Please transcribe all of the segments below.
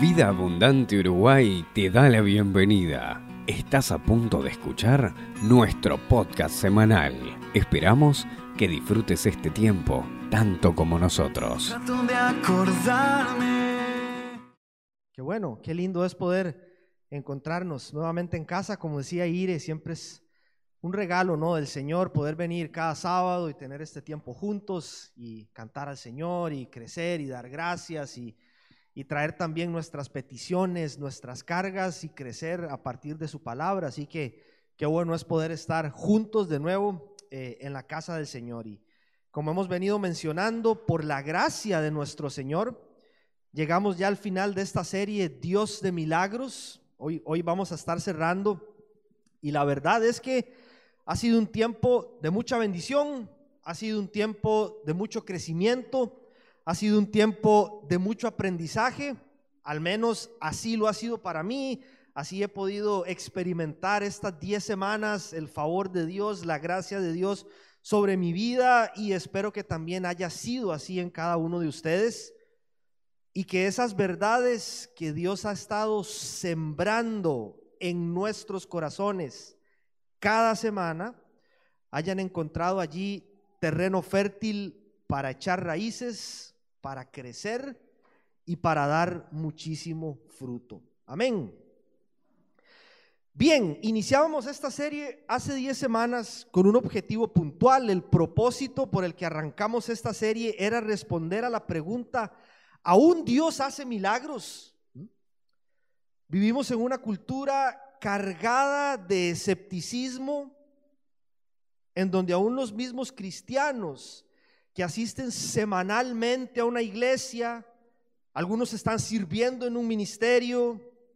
Vida Abundante Uruguay te da la bienvenida. Estás a punto de escuchar nuestro podcast semanal. Esperamos que disfrutes este tiempo tanto como nosotros. Trato de acordarme. Qué bueno, qué lindo es poder encontrarnos nuevamente en casa. Como decía Ire, siempre es un regalo, ¿no?, del Señor poder venir cada sábado y tener este tiempo juntos y cantar al Señor y crecer y dar gracias y traer también nuestras peticiones, nuestras cargas y crecer a partir de su palabra. Así que qué bueno es poder estar juntos de nuevo en la casa del Señor. Y como hemos venido mencionando, por la gracia de nuestro Señor, llegamos ya al final de esta serie Dios de Milagros. Hoy vamos a estar cerrando y la verdad es que ha sido un tiempo de mucha bendición, ha sido un tiempo de mucho crecimiento, ha sido un tiempo de mucho aprendizaje. Al menos así lo ha sido para mí. Así he podido experimentar estas 10 semanas el favor de Dios, la gracia de Dios sobre mi vida, y espero que también haya sido así en cada uno de ustedes, y que esas verdades que Dios ha estado sembrando en nuestros corazones cada semana hayan encontrado allí terreno fértil para echar raíces, para crecer y para dar muchísimo fruto. Amén. Bien, iniciábamos esta serie hace 10 semanas con un objetivo puntual. El propósito por el que arrancamos esta serie era responder a la pregunta: ¿aún Dios hace milagros? Vivimos en una cultura cargada de escepticismo, en donde aún los mismos cristianos que asisten semanalmente a una iglesia, algunos están sirviendo en un ministerio,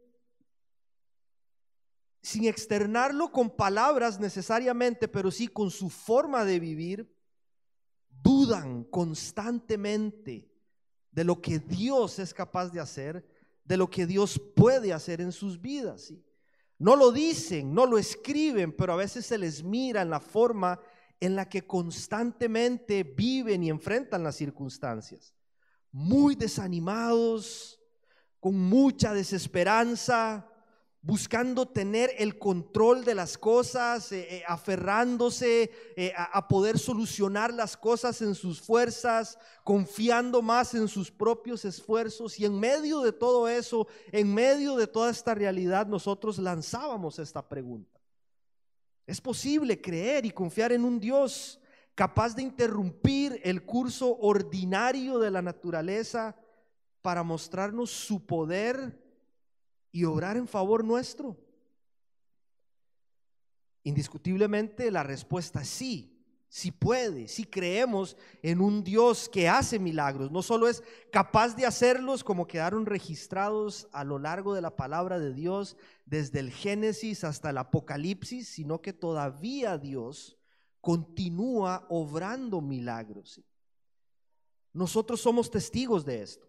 sin externarlo con palabras necesariamente, pero sí con su forma de vivir, dudan constantemente de lo que Dios es capaz de hacer, de lo que Dios puede hacer en sus vidas, ¿sí? No lo dicen, no lo escriben, pero a veces se les mira en la forma en la que constantemente viven y enfrentan las circunstancias, muy desanimados, con mucha desesperanza, buscando tener el control de las cosas, aferrándose a poder solucionar las cosas en sus fuerzas, confiando más en sus propios esfuerzos. Y en medio de todo eso, en medio de toda esta realidad, nosotros lanzábamos esta pregunta: ¿es posible creer y confiar en un Dios capaz de interrumpir el curso ordinario de la naturaleza para mostrarnos su poder y obrar en favor nuestro? Indiscutiblemente la respuesta es sí. Sí puede, sí creemos en un Dios que hace milagros. No solo es capaz de hacerlos como quedaron registrados a lo largo de la palabra de Dios desde el Génesis hasta el Apocalipsis, sino que todavía Dios continúa obrando milagros. Nosotros somos testigos de esto.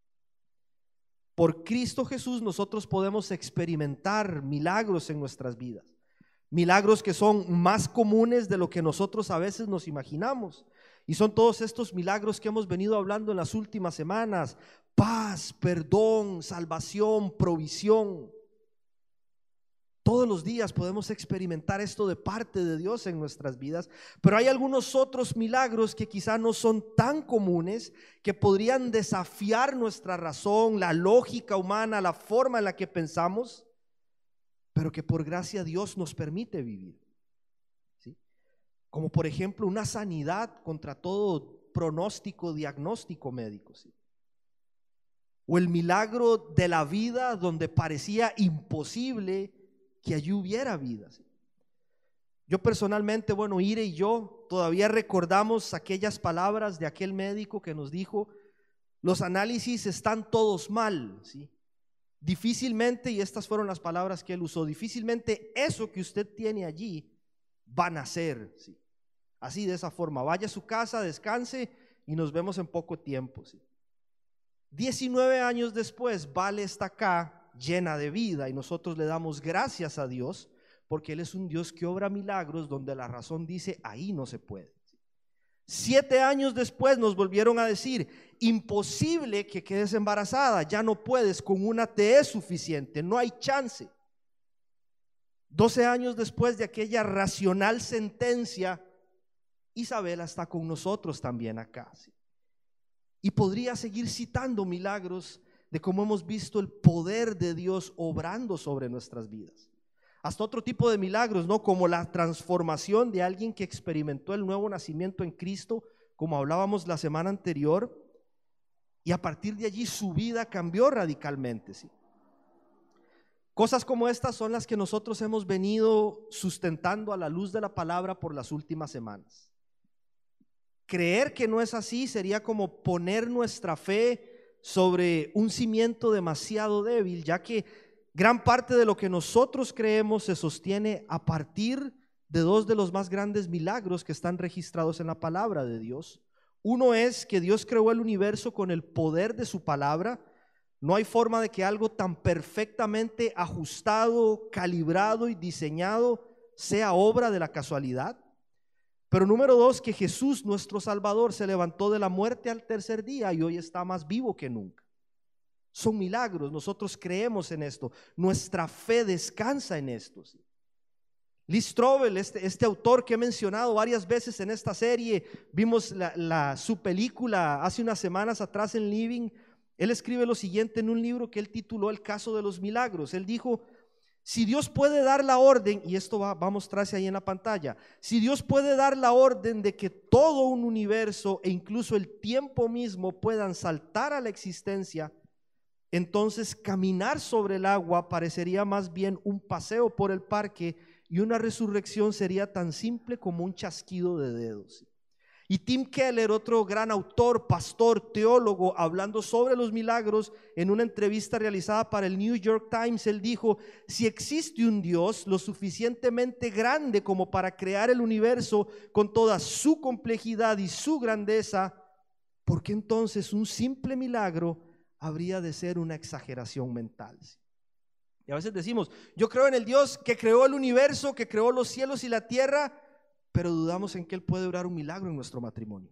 Por Cristo Jesús nosotros podemos experimentar milagros en nuestras vidas. Milagros que son más comunes de lo que nosotros a veces nos imaginamos. Y son todos estos milagros que hemos venido hablando en las últimas semanas: paz, perdón, salvación, provisión. Todos los días podemos experimentar esto de parte de Dios en nuestras vidas, pero hay algunos otros milagros que quizá no son tan comunes, que podrían desafiar nuestra razón, la lógica humana, la forma en la que pensamos, pero que por gracia Dios nos permite vivir, ¿sí? Como por ejemplo una sanidad contra todo pronóstico, diagnóstico médico, ¿sí? O el milagro de la vida donde parecía imposible que allí hubiera vida, ¿sí? Yo personalmente, Ire y yo todavía recordamos aquellas palabras de aquel médico que nos dijo: los análisis están todos mal, ¿sí? Difícilmente, y estas fueron las palabras que él usó, difícilmente eso que usted tiene allí va a nacer, ¿sí? Así, de esa forma, vaya a su casa, descanse y nos vemos en poco tiempo, ¿sí? 19 años después, Vale está acá llena de vida y nosotros le damos gracias a Dios porque Él es un Dios que obra milagros donde la razón dice ahí no se puede. 7 años después nos volvieron a decir: imposible que quedes embarazada, ya no puedes, con una te es suficiente, no hay chance. 12 años después de aquella racional sentencia, Isabela está con nosotros también acá, ¿sí? Y podría seguir citando milagros de cómo hemos visto el poder de Dios obrando sobre nuestras vidas. Hasta otro tipo de milagros, ¿no? Como la transformación de alguien que experimentó el nuevo nacimiento en Cristo, como hablábamos la semana anterior, y a partir de allí su vida cambió radicalmente, ¿sí? Cosas como estas son las que nosotros hemos venido sustentando a la luz de la palabra por las últimas semanas. Creer que no es así sería como poner nuestra fe sobre un cimiento demasiado débil, ya que gran parte de lo que nosotros creemos se sostiene a partir de 2 de los más grandes milagros que están registrados en la palabra de Dios. Uno es que Dios creó el universo con el poder de su palabra. No hay forma de que algo tan perfectamente ajustado, calibrado y diseñado sea obra de la casualidad. Pero número 2, que Jesús, nuestro Salvador, se levantó de la muerte al tercer día y hoy está más vivo que nunca. Son milagros, nosotros creemos en esto, nuestra fe descansa en esto, ¿sí? Lee Strobel, este autor que he mencionado varias veces en esta serie, vimos su película hace unas semanas atrás en Living. Él escribe lo siguiente en un libro que él tituló El caso de los milagros. Él dijo: si Dios puede dar la orden, y esto va a mostrarse ahí en la pantalla, si Dios puede dar la orden de que todo un universo e incluso el tiempo mismo puedan saltar a la existencia, entonces caminar sobre el agua parecería más bien un paseo por el parque y una resurrección sería tan simple como un chasquido de dedos. Y Tim Keller, otro gran autor, pastor, teólogo, hablando sobre los milagros en una entrevista realizada para el New York Times, él dijo: si existe un Dios lo suficientemente grande como para crear el universo con toda su complejidad y su grandeza, ¿por qué entonces un simple milagro habría de ser una exageración mental? Y a veces decimos: yo creo en el Dios que creó el universo, que creó los cielos y la tierra, pero dudamos en que Él puede obrar un milagro en nuestro matrimonio.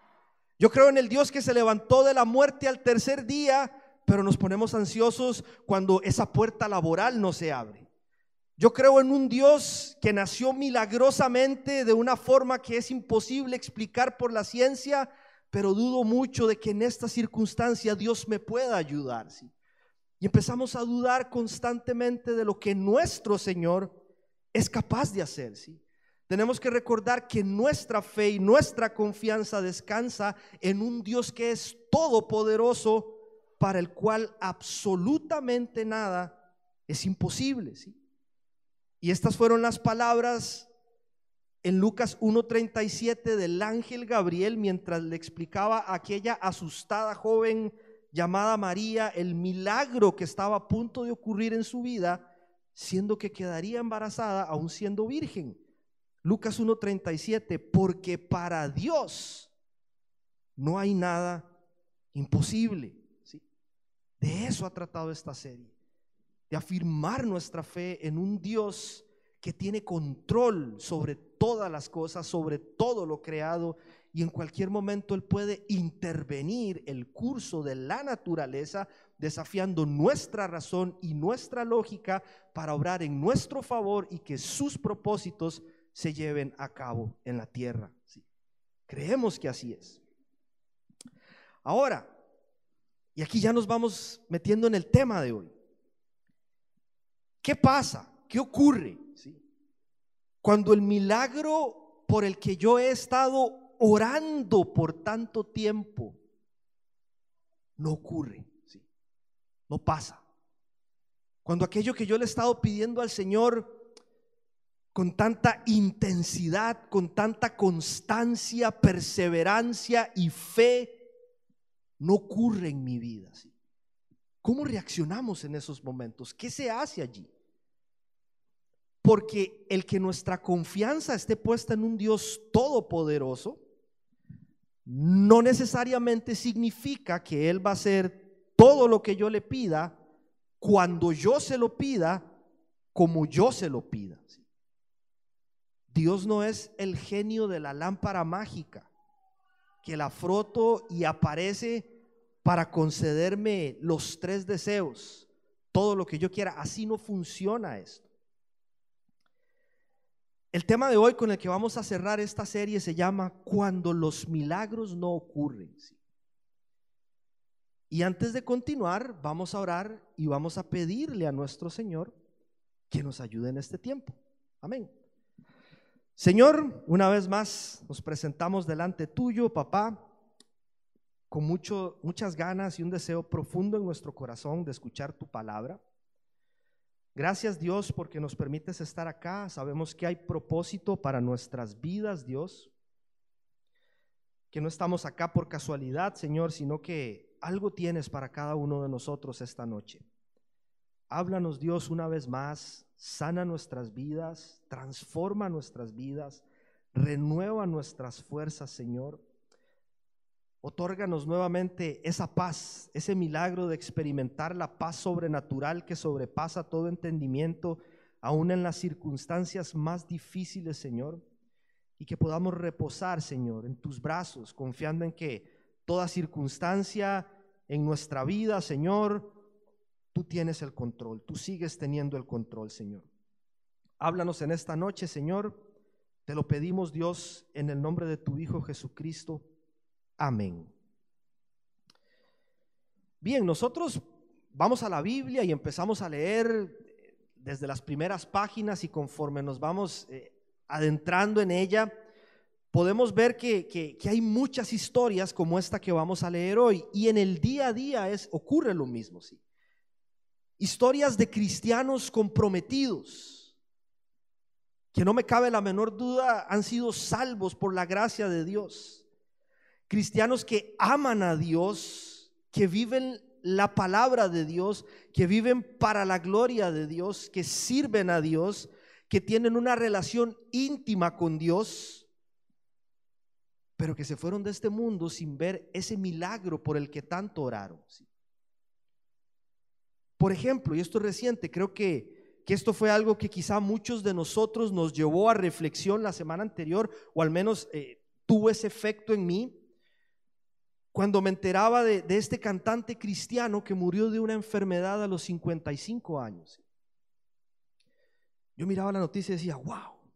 Yo creo en el Dios que se levantó de la muerte al tercer día, pero nos ponemos ansiosos cuando esa puerta laboral no se abre. Yo creo en un Dios que nació milagrosamente de una forma que es imposible explicar por la ciencia, pero dudo mucho de que en esta circunstancia Dios me pueda ayudar, ¿sí? Y empezamos a dudar constantemente de lo que nuestro Señor es capaz de hacer, ¿sí? Tenemos que recordar que nuestra fe y nuestra confianza descansa en un Dios que es todopoderoso, para el cual absolutamente nada es imposible, ¿sí? Y estas fueron las palabras en Lucas 1:37 del ángel Gabriel mientras le explicaba a aquella asustada joven llamada María el milagro que estaba a punto de ocurrir en su vida, siendo que quedaría embarazada aún siendo virgen. Lucas 1:37, porque para Dios no hay nada imposible, ¿sí? De eso ha tratado esta serie, de afirmar nuestra fe en un Dios que tiene control sobre todas las cosas, sobre todo lo creado, y en cualquier momento Él puede intervenir el curso de la naturaleza, desafiando nuestra razón y nuestra lógica para obrar en nuestro favor y que sus propósitos se lleven a cabo en la tierra, ¿sí? Creemos que así es. Ahora, y aquí ya nos vamos metiendo en el tema de hoy. ¿Qué pasa? ¿Qué ocurre? ¿Sí? Cuando el milagro por el que yo he estado orando por tanto tiempo no ocurre, ¿sí? No pasa. Cuando aquello que yo le he estado pidiendo al Señor con tanta intensidad, con tanta constancia, perseverancia y fe, no ocurre en mi vida, ¿sí? ¿Cómo reaccionamos en esos momentos? ¿Qué se hace allí? Porque el que nuestra confianza esté puesta en un Dios todopoderoso no necesariamente significa que Él va a hacer todo lo que yo le pida, cuando yo se lo pida, como yo se lo pida, ¿sí? Dios no es el genio de la lámpara mágica. que la froto y aparece para concederme los 3 deseos, todo lo que yo quiera. Así no funciona esto. El tema de hoy con el que vamos a cerrar esta serie se llama Cuando los milagros no ocurren. Y antes de continuar, vamos a orar y vamos a pedirle a nuestro Señor que nos ayude en este tiempo. Amén. Señor, una vez más nos presentamos delante tuyo, papá, con muchas ganas y un deseo profundo en nuestro corazón de escuchar tu palabra. Gracias, Dios, porque nos permites estar acá. Sabemos que hay propósito para nuestras vidas, Dios, que no estamos acá por casualidad, Señor, sino que algo tienes para cada uno de nosotros esta noche. Háblanos, Dios, una vez más, sana nuestras vidas, transforma nuestras vidas, renueva nuestras fuerzas, Señor. Otórganos nuevamente esa paz, ese milagro de experimentar la paz sobrenatural que sobrepasa todo entendimiento, aún en las circunstancias más difíciles, Señor, y que podamos reposar, Señor, en tus brazos, confiando en que toda circunstancia en nuestra vida, Señor, tú tienes el control, tú sigues teniendo el control, Señor. Háblanos en esta noche, Señor, te lo pedimos, Dios, en el nombre de tu Hijo Jesucristo. Amén. Bien, nosotros vamos a la Biblia y empezamos a leer desde las primeras páginas, y conforme nos vamos adentrando en ella, podemos ver que hay muchas historias como esta que vamos a leer hoy, y en el día a día ocurre lo mismo, ¿sí? Historias de cristianos comprometidos, que no me cabe la menor duda han sido salvos por la gracia de Dios. Cristianos que aman a Dios, que viven la palabra de Dios, que viven para la gloria de Dios, que sirven a Dios, que tienen una relación íntima con Dios, pero que se fueron de este mundo sin ver ese milagro por el que tanto oraron. Por ejemplo, y esto es reciente, creo que esto fue algo que quizá muchos de nosotros nos llevó a reflexión la semana anterior, o al menos tuvo ese efecto en mí, cuando me enteraba de este cantante cristiano que murió de una enfermedad a los 55 años. Yo miraba la noticia y decía,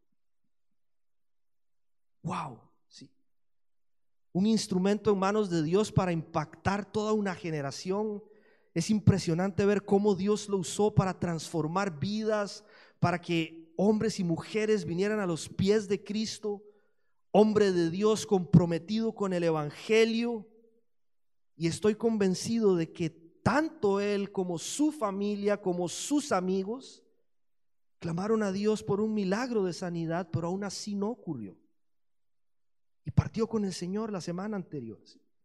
wow, sí. Un instrumento en manos de Dios para impactar toda una generación. Es impresionante ver cómo Dios lo usó para transformar vidas, para que hombres y mujeres vinieran a los pies de Cristo. Hombre de Dios comprometido con el evangelio. Y estoy convencido de que tanto él como su familia, como sus amigos, clamaron a Dios por un milagro de sanidad, pero aún así no ocurrió. Y partió con el Señor la semana anterior.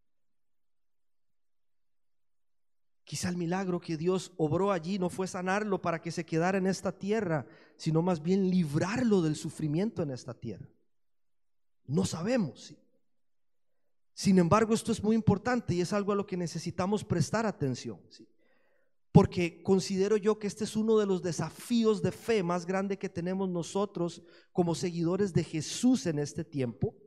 Quizá el milagro que Dios obró allí no fue sanarlo para que se quedara en esta tierra, sino más bien librarlo del sufrimiento en esta tierra. No sabemos, ¿sí? Sin embargo, esto es muy importante y es algo a lo que necesitamos prestar atención, ¿sí? Porque considero yo que este es uno de los desafíos de fe más grande que tenemos nosotros como seguidores de Jesús en este tiempo.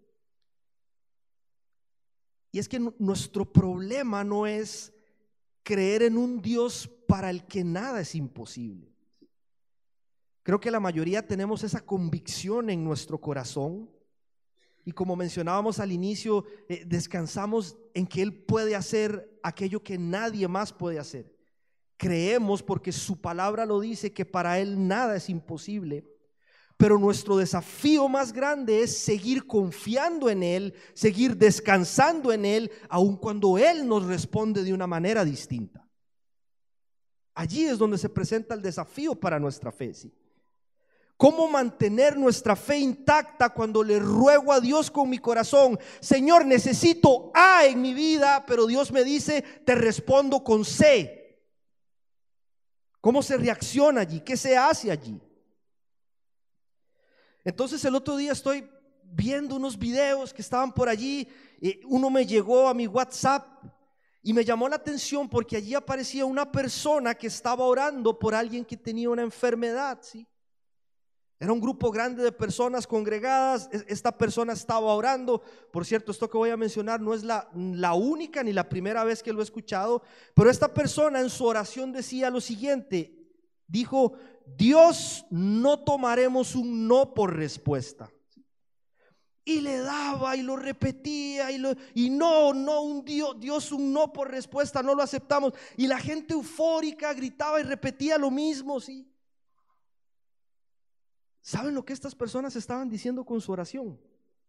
Y es que nuestro problema no es creer en un Dios para el que nada es imposible. Creo que la mayoría tenemos esa convicción en nuestro corazón. Y como mencionábamos al inicio, descansamos en que Él puede hacer aquello que nadie más puede hacer. Creemos porque su palabra lo dice, que para Él nada es imposible. Pero nuestro desafío más grande es seguir confiando en Él, seguir descansando en Él, aun cuando Él nos responde de una manera distinta. Allí es donde se presenta el desafío para nuestra fe, ¿sí? ¿Cómo mantener nuestra fe intacta cuando le ruego a Dios con mi corazón? Señor, necesito A en mi vida, pero Dios me dice, te respondo con C. ¿Cómo se reacciona allí? ¿Qué se hace allí? Entonces el otro día estoy viendo unos videos que estaban por allí. Uno me llegó a mi WhatsApp y me llamó la atención porque allí aparecía una persona que estaba orando por alguien que tenía una enfermedad, ¿sí? Era un grupo grande de personas congregadas. Esta persona estaba orando. Por cierto, esto que voy a mencionar no es la única ni la primera vez que lo he escuchado, pero esta persona en su oración decía lo siguiente. Dijo: Dios, no tomaremos un no por respuesta. Y le daba y lo repetía y no, un Dios, un no por respuesta, no lo aceptamos. Y la gente eufórica gritaba y repetía lo mismo, ¿sí? ¿Saben lo que estas personas estaban diciendo con su oración?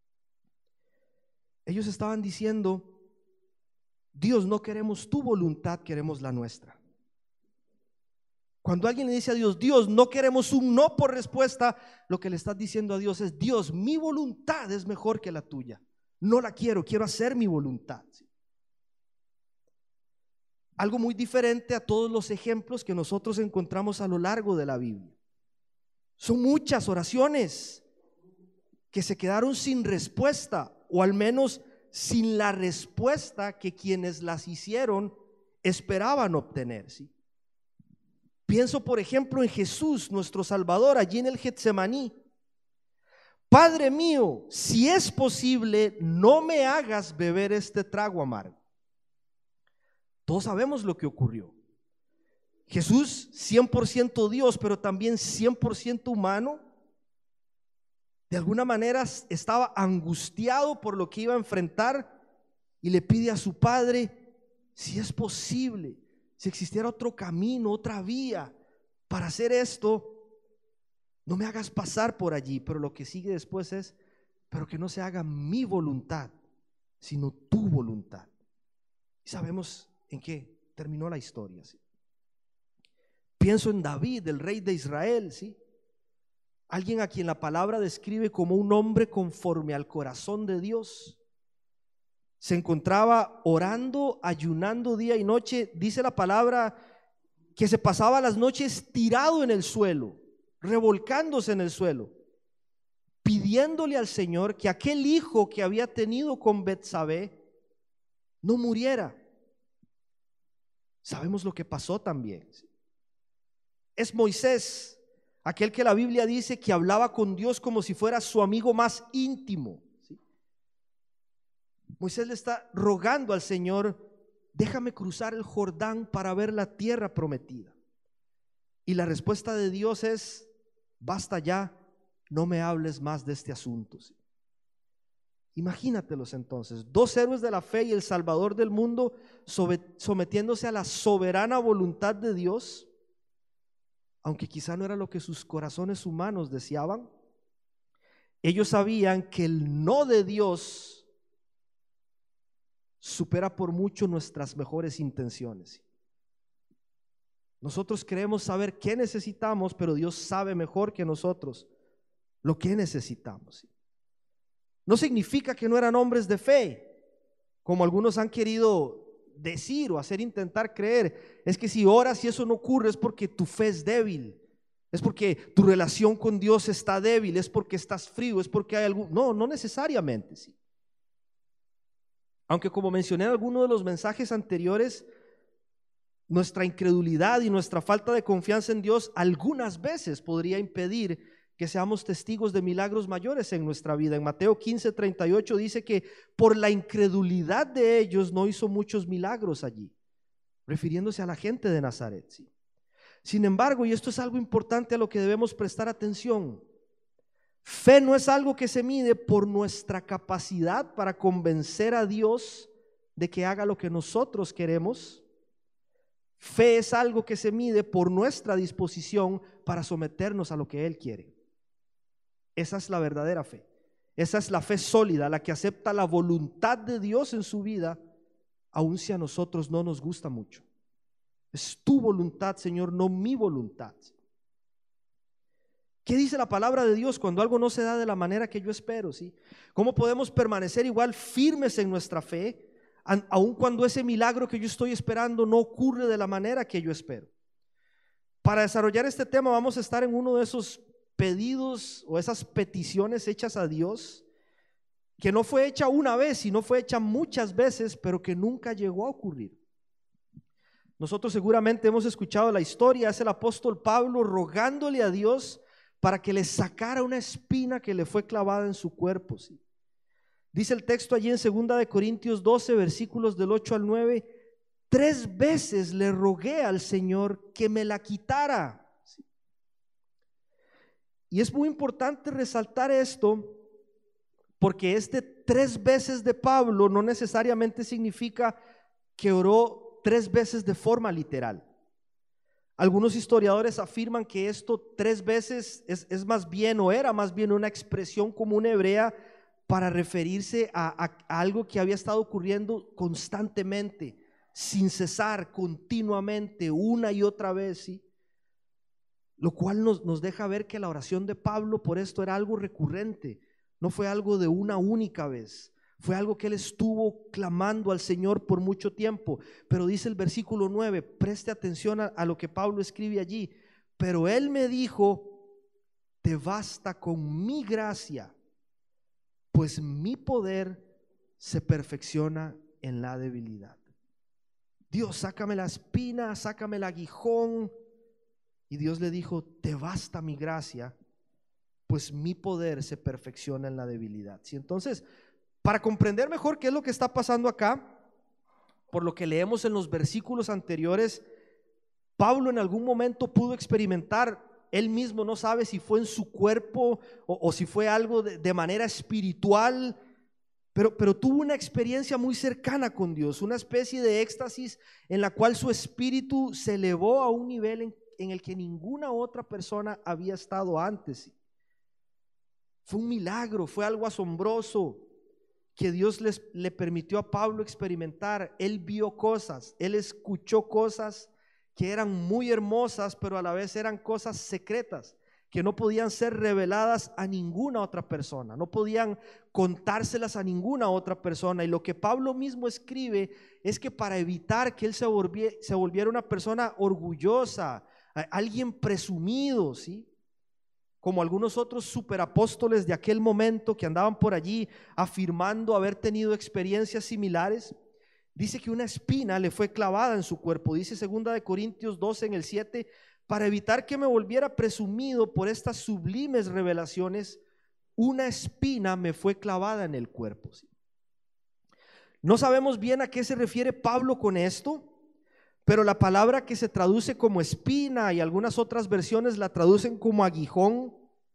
Ellos estaban diciendo: Dios, no queremos tu voluntad, queremos la nuestra. Cuando alguien le dice a Dios: Dios, no queremos un no por respuesta, lo que le estás diciendo a Dios es: Dios, mi voluntad es mejor que la tuya. No la quiero hacer mi voluntad. Algo muy diferente a todos los ejemplos que nosotros encontramos a lo largo de la Biblia. Son muchas oraciones que se quedaron sin respuesta, o al menos sin la respuesta que quienes las hicieron esperaban obtener, ¿sí? Pienso, por ejemplo, en Jesús, nuestro Salvador, allí en el Getsemaní. Padre mío, si es posible, no me hagas beber este trago amargo. Todos sabemos lo que ocurrió. Jesús, 100% Dios, pero también 100% humano, de alguna manera estaba angustiado por lo que iba a enfrentar y le pide a su Padre: si es posible, si existiera otro camino, otra vía para hacer esto, no me hagas pasar por allí. Pero lo que sigue después es: pero que no se haga mi voluntad, sino tu voluntad. Y sabemos en qué terminó la historia, ¿sí? Pienso en David, el rey de Israel, ¿sí? Alguien a quien la palabra describe como un hombre conforme al corazón de Dios. Se encontraba orando, ayunando día y noche. Dice la palabra que se pasaba las noches tirado en el suelo, revolcándose en el suelo, pidiéndole al Señor que aquel hijo que había tenido con Betsabé no muriera. Sabemos lo que pasó también. Es Moisés, aquel que la Biblia dice que hablaba con Dios como si fuera su amigo más íntimo, ¿sí? Moisés le está rogando al Señor: déjame cruzar el Jordán para ver la tierra prometida. Y la respuesta de Dios es: basta ya, no me hables más de este asunto, ¿sí? Imagínatelos entonces, dos héroes de la fe y el Salvador del mundo sometiéndose a la soberana voluntad de Dios, aunque quizá no era lo que sus corazones humanos deseaban. Ellos sabían que el no de Dios supera por mucho nuestras mejores intenciones. Nosotros creemos saber qué necesitamos, pero Dios sabe mejor que nosotros lo que necesitamos. No significa que no eran hombres de fe, como algunos han querido decir o hacer intentar creer. Es que si oras y eso no ocurre, es porque tu fe es débil, es porque tu relación con Dios está débil, es porque estás frío, es porque hay algún... No necesariamente, sí. Aunque, como mencioné en alguno de los mensajes anteriores, nuestra incredulidad y nuestra falta de confianza en Dios algunas veces podría impedir que seamos testigos de milagros mayores en nuestra vida. En Mateo 15:38 dice que por la incredulidad de ellos no hizo muchos milagros allí, refiriéndose a la gente de Nazaret, ¿sí? Sin embargo, y esto es algo importante a lo que debemos prestar atención, fe no es algo que se mide por nuestra capacidad para convencer a Dios de que haga lo que nosotros queremos. Fe es algo que se mide por nuestra disposición para someternos a lo que Él quiere. Esa es la verdadera fe. Esa es la fe sólida, la que acepta la voluntad de Dios en su vida, aun si a nosotros no nos gusta mucho. Es tu voluntad, Señor, no mi voluntad. ¿Qué dice la palabra de Dios cuando algo no se da de la manera que yo espero? ¿Sí? ¿Cómo podemos permanecer igual firmes en nuestra fe, aun cuando ese milagro que yo estoy esperando no ocurre de la manera que yo espero? Para desarrollar este tema vamos a estar en uno de esos pedidos o esas peticiones hechas a Dios, que no fue hecha una vez, sino fue hecha muchas veces, pero que nunca llegó a ocurrir. Nosotros seguramente hemos escuchado la historia. Es el apóstol Pablo rogándole a Dios para que le sacara una espina que le fue clavada en su cuerpo. ¿Sí? Dice el texto allí en 2 Corintios 12, versículos del 8 al 9: 3 veces le rogué al Señor que me la quitara. ¿Sí? Y es muy importante resaltar esto, porque 3 veces de Pablo no necesariamente significa que oró 3 veces de forma literal. Algunos historiadores afirman que esto 3 veces es más bien, o era más bien, una expresión común hebrea para referirse a algo que había estado ocurriendo constantemente, sin cesar, continuamente, una y otra vez, ¿sí? Lo cual nos deja ver que la oración de Pablo por esto era algo recurrente, no fue algo de una única vez. Fue algo que él estuvo clamando al Señor por mucho tiempo. Pero dice el versículo 9, preste atención a lo que Pablo escribe allí: pero él me dijo, te basta con mi gracia, pues mi poder se perfecciona en la debilidad. Dios, sácame la espina, sácame el aguijón. Y Dios le dijo, te basta mi gracia, pues mi poder se perfecciona en la debilidad. ¿Sí? Entonces, para comprender mejor qué es lo que está pasando acá, por lo que leemos en los versículos anteriores, Pablo en algún momento pudo experimentar, él mismo no sabe si fue en su cuerpo o si fue algo de manera espiritual, pero tuvo una experiencia muy cercana con Dios, una especie de éxtasis en la cual su espíritu se elevó a un nivel en el que ninguna otra persona había estado antes. Fue un milagro, fue algo asombroso que Dios le permitió a Pablo experimentar. Él vio cosas, él escuchó cosas que eran muy hermosas, pero a la vez eran cosas secretas, que no podían ser reveladas a ninguna otra persona, no podían contárselas a ninguna otra persona. Y lo que Pablo mismo escribe es que para evitar que él se volviera una persona orgullosa, alguien presumido, ¿sí? Como algunos otros superapóstoles de aquel momento que andaban por allí afirmando haber tenido experiencias similares, dice que una espina le fue clavada en su cuerpo. Dice 2 Corintios 12 en el 7: para evitar que me volviera presumido por estas sublimes revelaciones, una espina me fue clavada en el cuerpo. ¿Sí? No sabemos bien a qué se refiere Pablo con esto, pero la palabra que se traduce como espina, y algunas otras versiones la traducen como aguijón,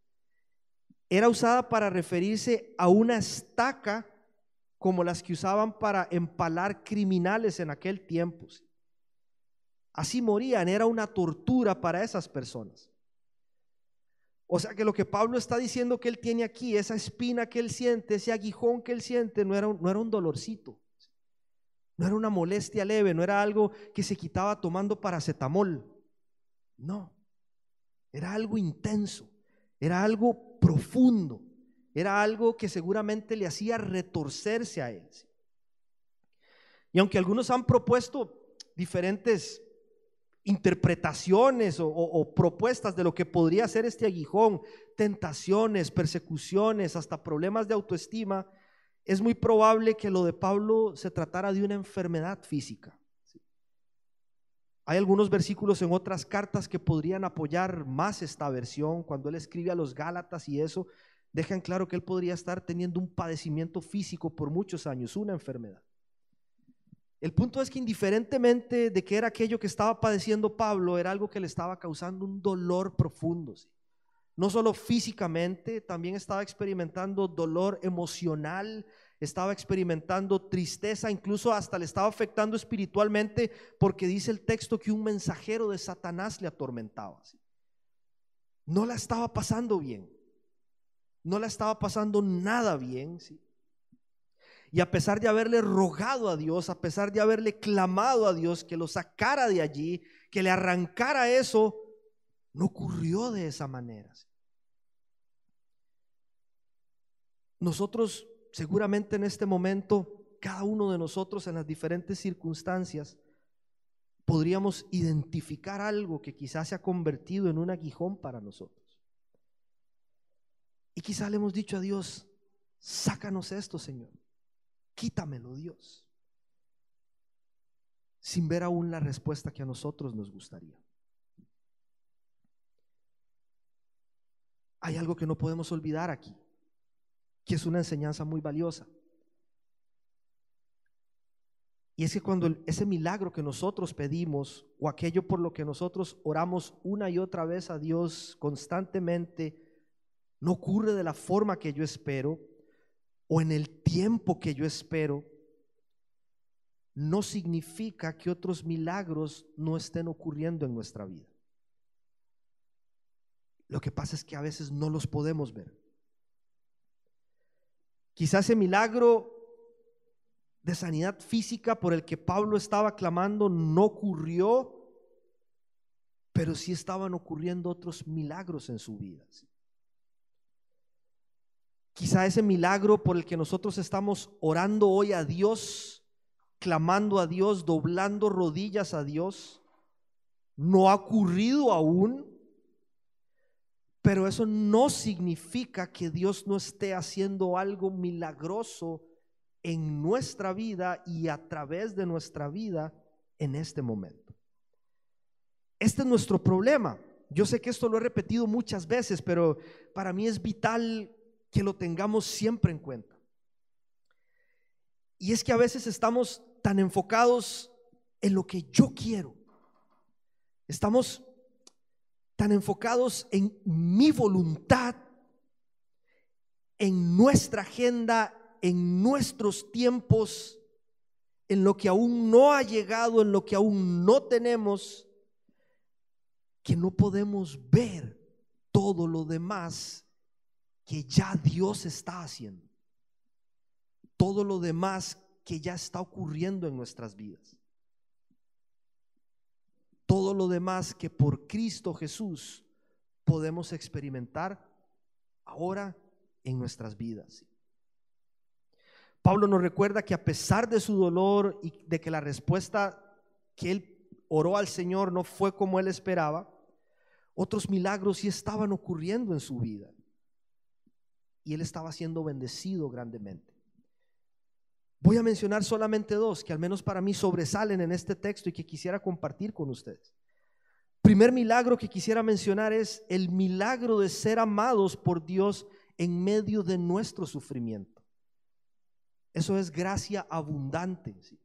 era usada para referirse a una estaca como las que usaban para empalar criminales en aquel tiempo. Así morían, era una tortura para esas personas. O sea que lo que Pablo está diciendo que él tiene aquí, esa espina que él siente, ese aguijón que él siente, no era un dolorcito, no era una molestia leve, no era algo que se quitaba tomando paracetamol. No, era algo intenso, era algo profundo, era algo que seguramente le hacía retorcerse a él. Y aunque algunos han propuesto diferentes interpretaciones o propuestas de lo que podría ser este aguijón, tentaciones, persecuciones, hasta problemas de autoestima, es muy probable que lo de Pablo se tratara de una enfermedad física. Hay algunos versículos en otras cartas que podrían apoyar más esta versión. Cuando él escribe a los Gálatas y eso, dejan claro que él podría estar teniendo un padecimiento físico por muchos años, una enfermedad. El punto es que indiferentemente de qué era aquello que estaba padeciendo Pablo, era algo que le estaba causando un dolor profundo, ¿sí? No solo físicamente, también estaba experimentando dolor emocional, estaba experimentando tristeza, incluso hasta le estaba afectando espiritualmente, porque dice el texto que un mensajero de Satanás le atormentaba, ¿sí? No la estaba pasando bien, no la estaba pasando nada bien, ¿sí? Y a pesar de haberle rogado a Dios, a pesar de haberle clamado a Dios que lo sacara de allí, que le arrancara eso, no ocurrió de esa manera. Nosotros seguramente en este momento, cada uno de nosotros en las diferentes circunstancias, podríamos identificar algo que quizás se ha convertido en un aguijón para nosotros. Y quizás le hemos dicho a Dios, sácanos esto, Señor, quítamelo, Dios, sin ver aún la respuesta que a nosotros nos gustaría. hay algo que no podemos olvidar aquí, que es una enseñanza muy valiosa. Y es que cuando ese milagro que nosotros pedimos o aquello por lo que nosotros oramos una y otra vez a Dios constantemente no ocurre de la forma que yo espero o en el tiempo que yo espero, no significa que otros milagros no estén ocurriendo en nuestra vida. Lo que pasa es que a veces no los podemos ver. Quizás ese milagro de sanidad física por el que Pablo estaba clamando no ocurrió, pero sí estaban ocurriendo otros milagros en su vida. Quizá ese milagro por el que nosotros estamos orando hoy a Dios, clamando a Dios, doblando rodillas a Dios, no ha ocurrido aún, pero eso no significa que Dios no esté haciendo algo milagroso en nuestra vida y a través de nuestra vida en este momento. Este es nuestro problema. Yo sé que esto lo he repetido muchas veces, pero para mí es vital que lo tengamos siempre en cuenta. Y es que a veces estamos tan enfocados en lo que yo quiero. Estamos tan enfocados en mi voluntad, en nuestra agenda, en nuestros tiempos, en lo que aún no ha llegado, en lo que aún no tenemos, que no podemos ver todo lo demás que ya Dios está haciendo, todo lo demás que ya está ocurriendo en nuestras vidas, todo lo demás que por Cristo Jesús podemos experimentar ahora en nuestras vidas. Pablo nos recuerda que a pesar de su dolor y de que la respuesta que él oró al Señor no fue como él esperaba, otros milagros sí estaban ocurriendo en su vida y él estaba siendo bendecido grandemente. Voy a mencionar solamente dos que al menos para mí sobresalen en este texto y que quisiera compartir con ustedes. Primer milagro que quisiera mencionar es el milagro de ser amados por Dios en medio de nuestro sufrimiento. Eso es gracia abundante, ¿sí?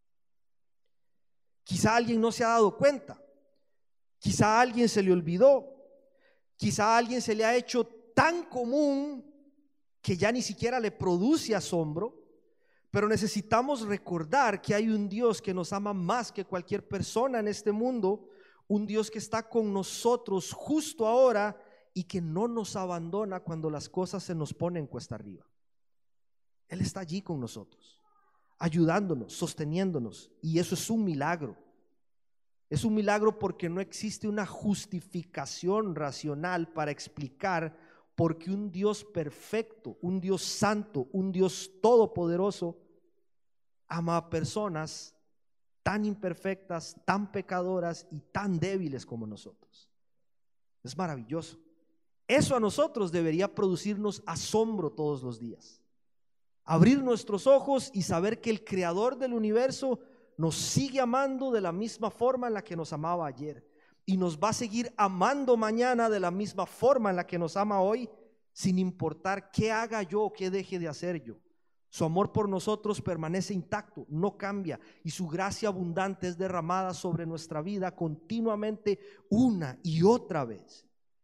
Quizá alguien no se ha dado cuenta, quizá a alguien se le olvidó, quizá a alguien se le ha hecho tan común que ya ni siquiera le produce asombro, pero necesitamos recordar que hay un Dios que nos ama más que cualquier persona en este mundo, un Dios que está con nosotros justo ahora y que no nos abandona cuando las cosas se nos ponen cuesta arriba. Él está allí con nosotros, ayudándonos, sosteniéndonos, y eso es un milagro. Es un milagro porque no existe una justificación racional para explicar por qué un Dios perfecto, un Dios santo, un Dios todopoderoso ama a personas tan imperfectas, tan pecadoras y tan débiles como nosotros. Es maravilloso. Eso a nosotros debería producirnos asombro todos los días. Abrir nuestros ojos y saber que el creador del universo nos sigue amando de la misma forma en la que nos amaba ayer y nos va a seguir amando mañana de la misma forma en la que nos ama hoy, sin importar qué haga yo o qué deje de hacer yo. Su amor por nosotros permanece intacto, no cambia, y su gracia abundante es derramada sobre nuestra vida continuamente una y otra vez.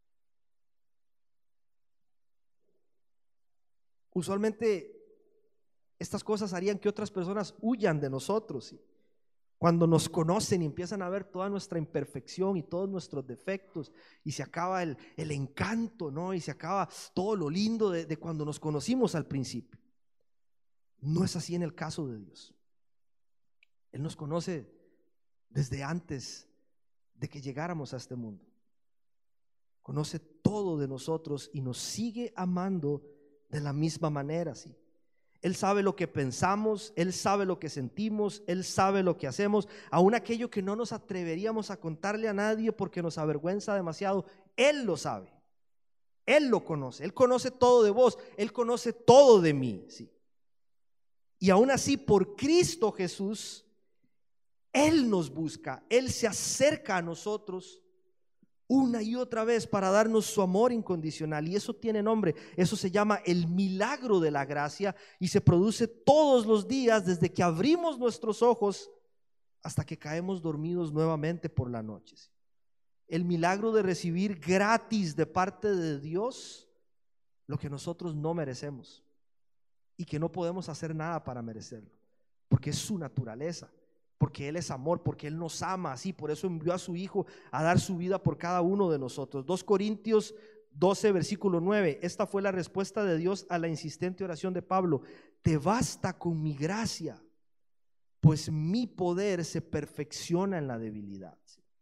Usualmente estas cosas harían que otras personas huyan de nosotros, ¿sí? Cuando nos conocen y empiezan a ver toda nuestra imperfección y todos nuestros defectos, y se acaba el encanto, ¿no? Y se acaba todo lo lindo de cuando nos conocimos al principio. No es así en el caso de Dios. Él nos conoce desde antes de que llegáramos a este mundo. Conoce todo de nosotros y nos sigue amando de la misma manera, ¿sí? Él sabe lo que pensamos, Él sabe lo que sentimos, Él sabe lo que hacemos, aun aquello que no nos atreveríamos a contarle a nadie porque nos avergüenza demasiado. Él lo sabe, Él lo conoce, Él conoce todo de vos, Él conoce todo de mí, ¿sí? Y aún así, por Cristo Jesús, Él nos busca, Él se acerca a nosotros una y otra vez para darnos su amor incondicional. Y eso tiene nombre, eso se llama el milagro de la gracia y se produce todos los días desde que abrimos nuestros ojos hasta que caemos dormidos nuevamente por la noche. El milagro de recibir gratis de parte de Dios lo que nosotros no merecemos y que no podemos hacer nada para merecerlo, porque es su naturaleza, porque Él es amor, porque Él nos ama así, por eso envió a su Hijo a dar su vida por cada uno de nosotros. 2 Corintios 12 versículo 9, esta fue la respuesta de Dios a la insistente oración de Pablo: te basta con mi gracia, pues mi poder se perfecciona en la debilidad.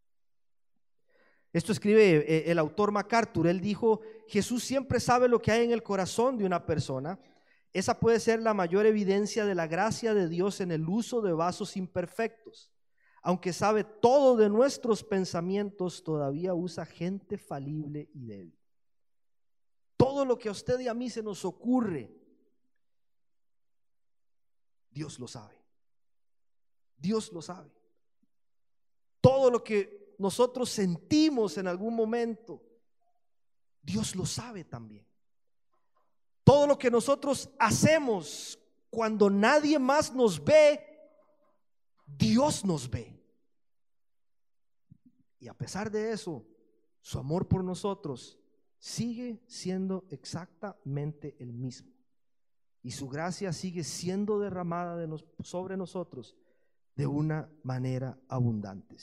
Esto escribe el autor MacArthur. Él dijo: Jesús siempre sabe lo que hay en el corazón de una persona. Esa puede ser la mayor evidencia de la gracia de Dios en el uso de vasos imperfectos. Aunque sabe todo de nuestros pensamientos, todavía usa gente falible y débil. Todo lo que a usted y a mí se nos ocurre, Dios lo sabe. Dios lo sabe. Todo lo que nosotros sentimos en algún momento, Dios lo sabe también. Todo lo que nosotros hacemos cuando nadie más nos ve, Dios nos ve. Y a pesar de eso, su amor por nosotros sigue siendo exactamente el mismo. Y su gracia sigue siendo derramada sobre nosotros de una manera abundante.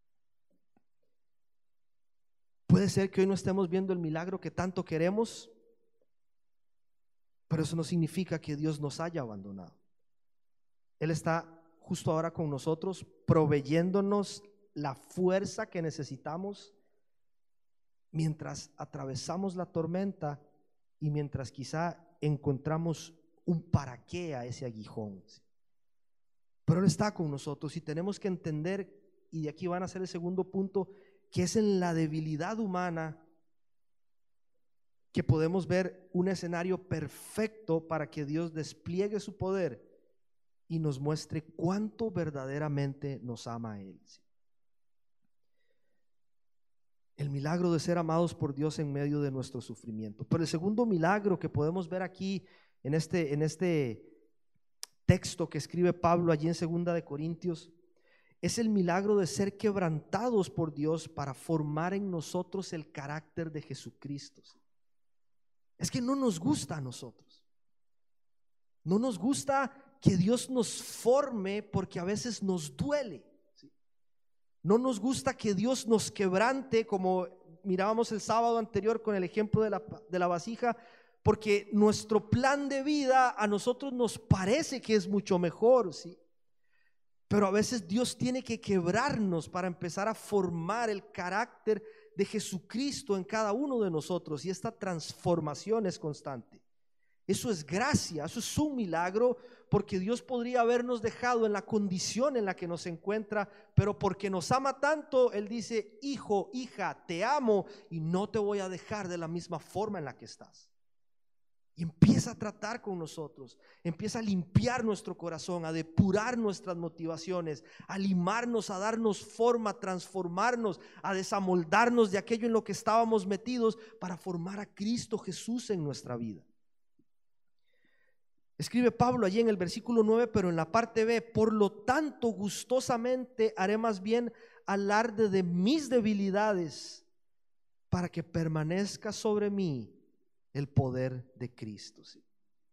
Puede ser que hoy no estemos viendo el milagro que tanto queremos, pero eso no significa que Dios nos haya abandonado. Él está justo ahora con nosotros, proveyéndonos la fuerza que necesitamos mientras atravesamos la tormenta y mientras quizá encontramos un para qué a ese aguijón. Pero Él está con nosotros y tenemos que entender, y de aquí van a ser el segundo punto, que es en la debilidad humana que podemos ver un escenario perfecto para que Dios despliegue su poder y nos muestre cuánto verdaderamente nos ama a Él. El milagro de ser amados por Dios en medio de nuestro sufrimiento. Pero el segundo milagro que podemos ver aquí en este texto que escribe Pablo allí en 2 de Corintios es el milagro de ser quebrantados por Dios para formar en nosotros el carácter de Jesucristo. Es que no nos gusta a nosotros. No nos gusta que Dios nos forme porque a veces nos duele. No nos gusta que Dios nos quebrante, como mirábamos el sábado anterior con el ejemplo de la vasija, porque nuestro plan de vida a nosotros nos parece que es mucho mejor, ¿sí? Pero a veces Dios tiene que quebrarnos para empezar a formar el carácter de Jesucristo en cada uno de nosotros, y esta transformación es constante. Eso es gracia, eso es un milagro, porque Dios podría habernos dejado en la condición en la que nos encuentra, pero porque nos ama tanto, Él dice: hijo, hija, te amo y no te voy a dejar de la misma forma en la que estás. Y empieza a tratar con nosotros, empieza a limpiar nuestro corazón, a depurar nuestras motivaciones, a limarnos, a darnos forma, a transformarnos, a desamoldarnos de aquello en lo que estábamos metidos para formar a Cristo Jesús en nuestra vida. Escribe Pablo allí en el versículo 9, pero en la parte B: por lo tanto gustosamente haré más bien alarde de mis debilidades, para que permanezca sobre mí el poder de Cristo. ¿Sí?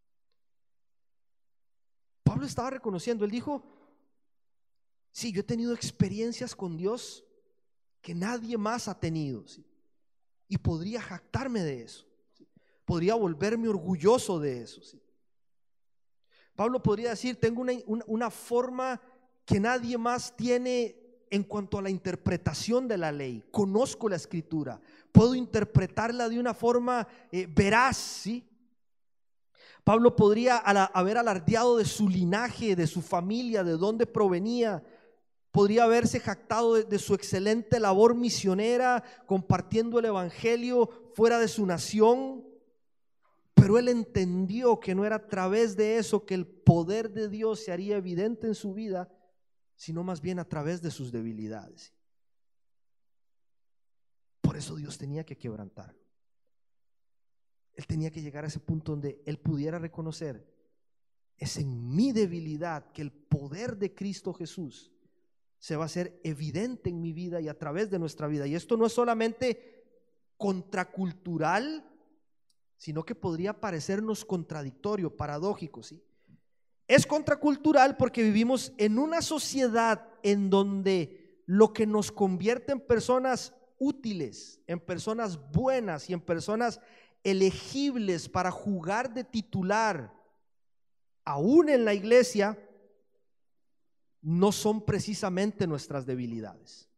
Pablo estaba reconociendo, él dijo: sí, yo he tenido experiencias con Dios que nadie más ha tenido, ¿sí? Y podría jactarme de eso, ¿sí? Podría volverme orgulloso de eso, ¿sí? Pablo podría decir: tengo una forma que nadie más tiene en cuanto a la interpretación de la ley. Conozco la escritura, puedo interpretarla de una forma veraz, ¿sí? Pablo podría haber alardeado de su linaje, de su familia, de dónde provenía. Podría haberse jactado de su excelente labor misionera, compartiendo el evangelio fuera de su nación. Pero él entendió que no era a través de eso que el poder de Dios se haría evidente en su vida, sino más bien a través de sus debilidades. Por Por eso Dios tenía que quebrantarlo. Él tenía que llegar a ese punto donde él pudiera reconocer: es en mi debilidad que el poder de Cristo Jesús se va a hacer evidente en mi vida y a través de nuestra vida. Y esto no es solamente contracultural, sino que podría parecernos contradictorio, paradójico, ¿sí? Es contracultural porque vivimos en una sociedad en donde lo que nos convierte en personas útiles, en personas buenas y en personas elegibles para jugar de titular aún en la iglesia, no son precisamente nuestras debilidades.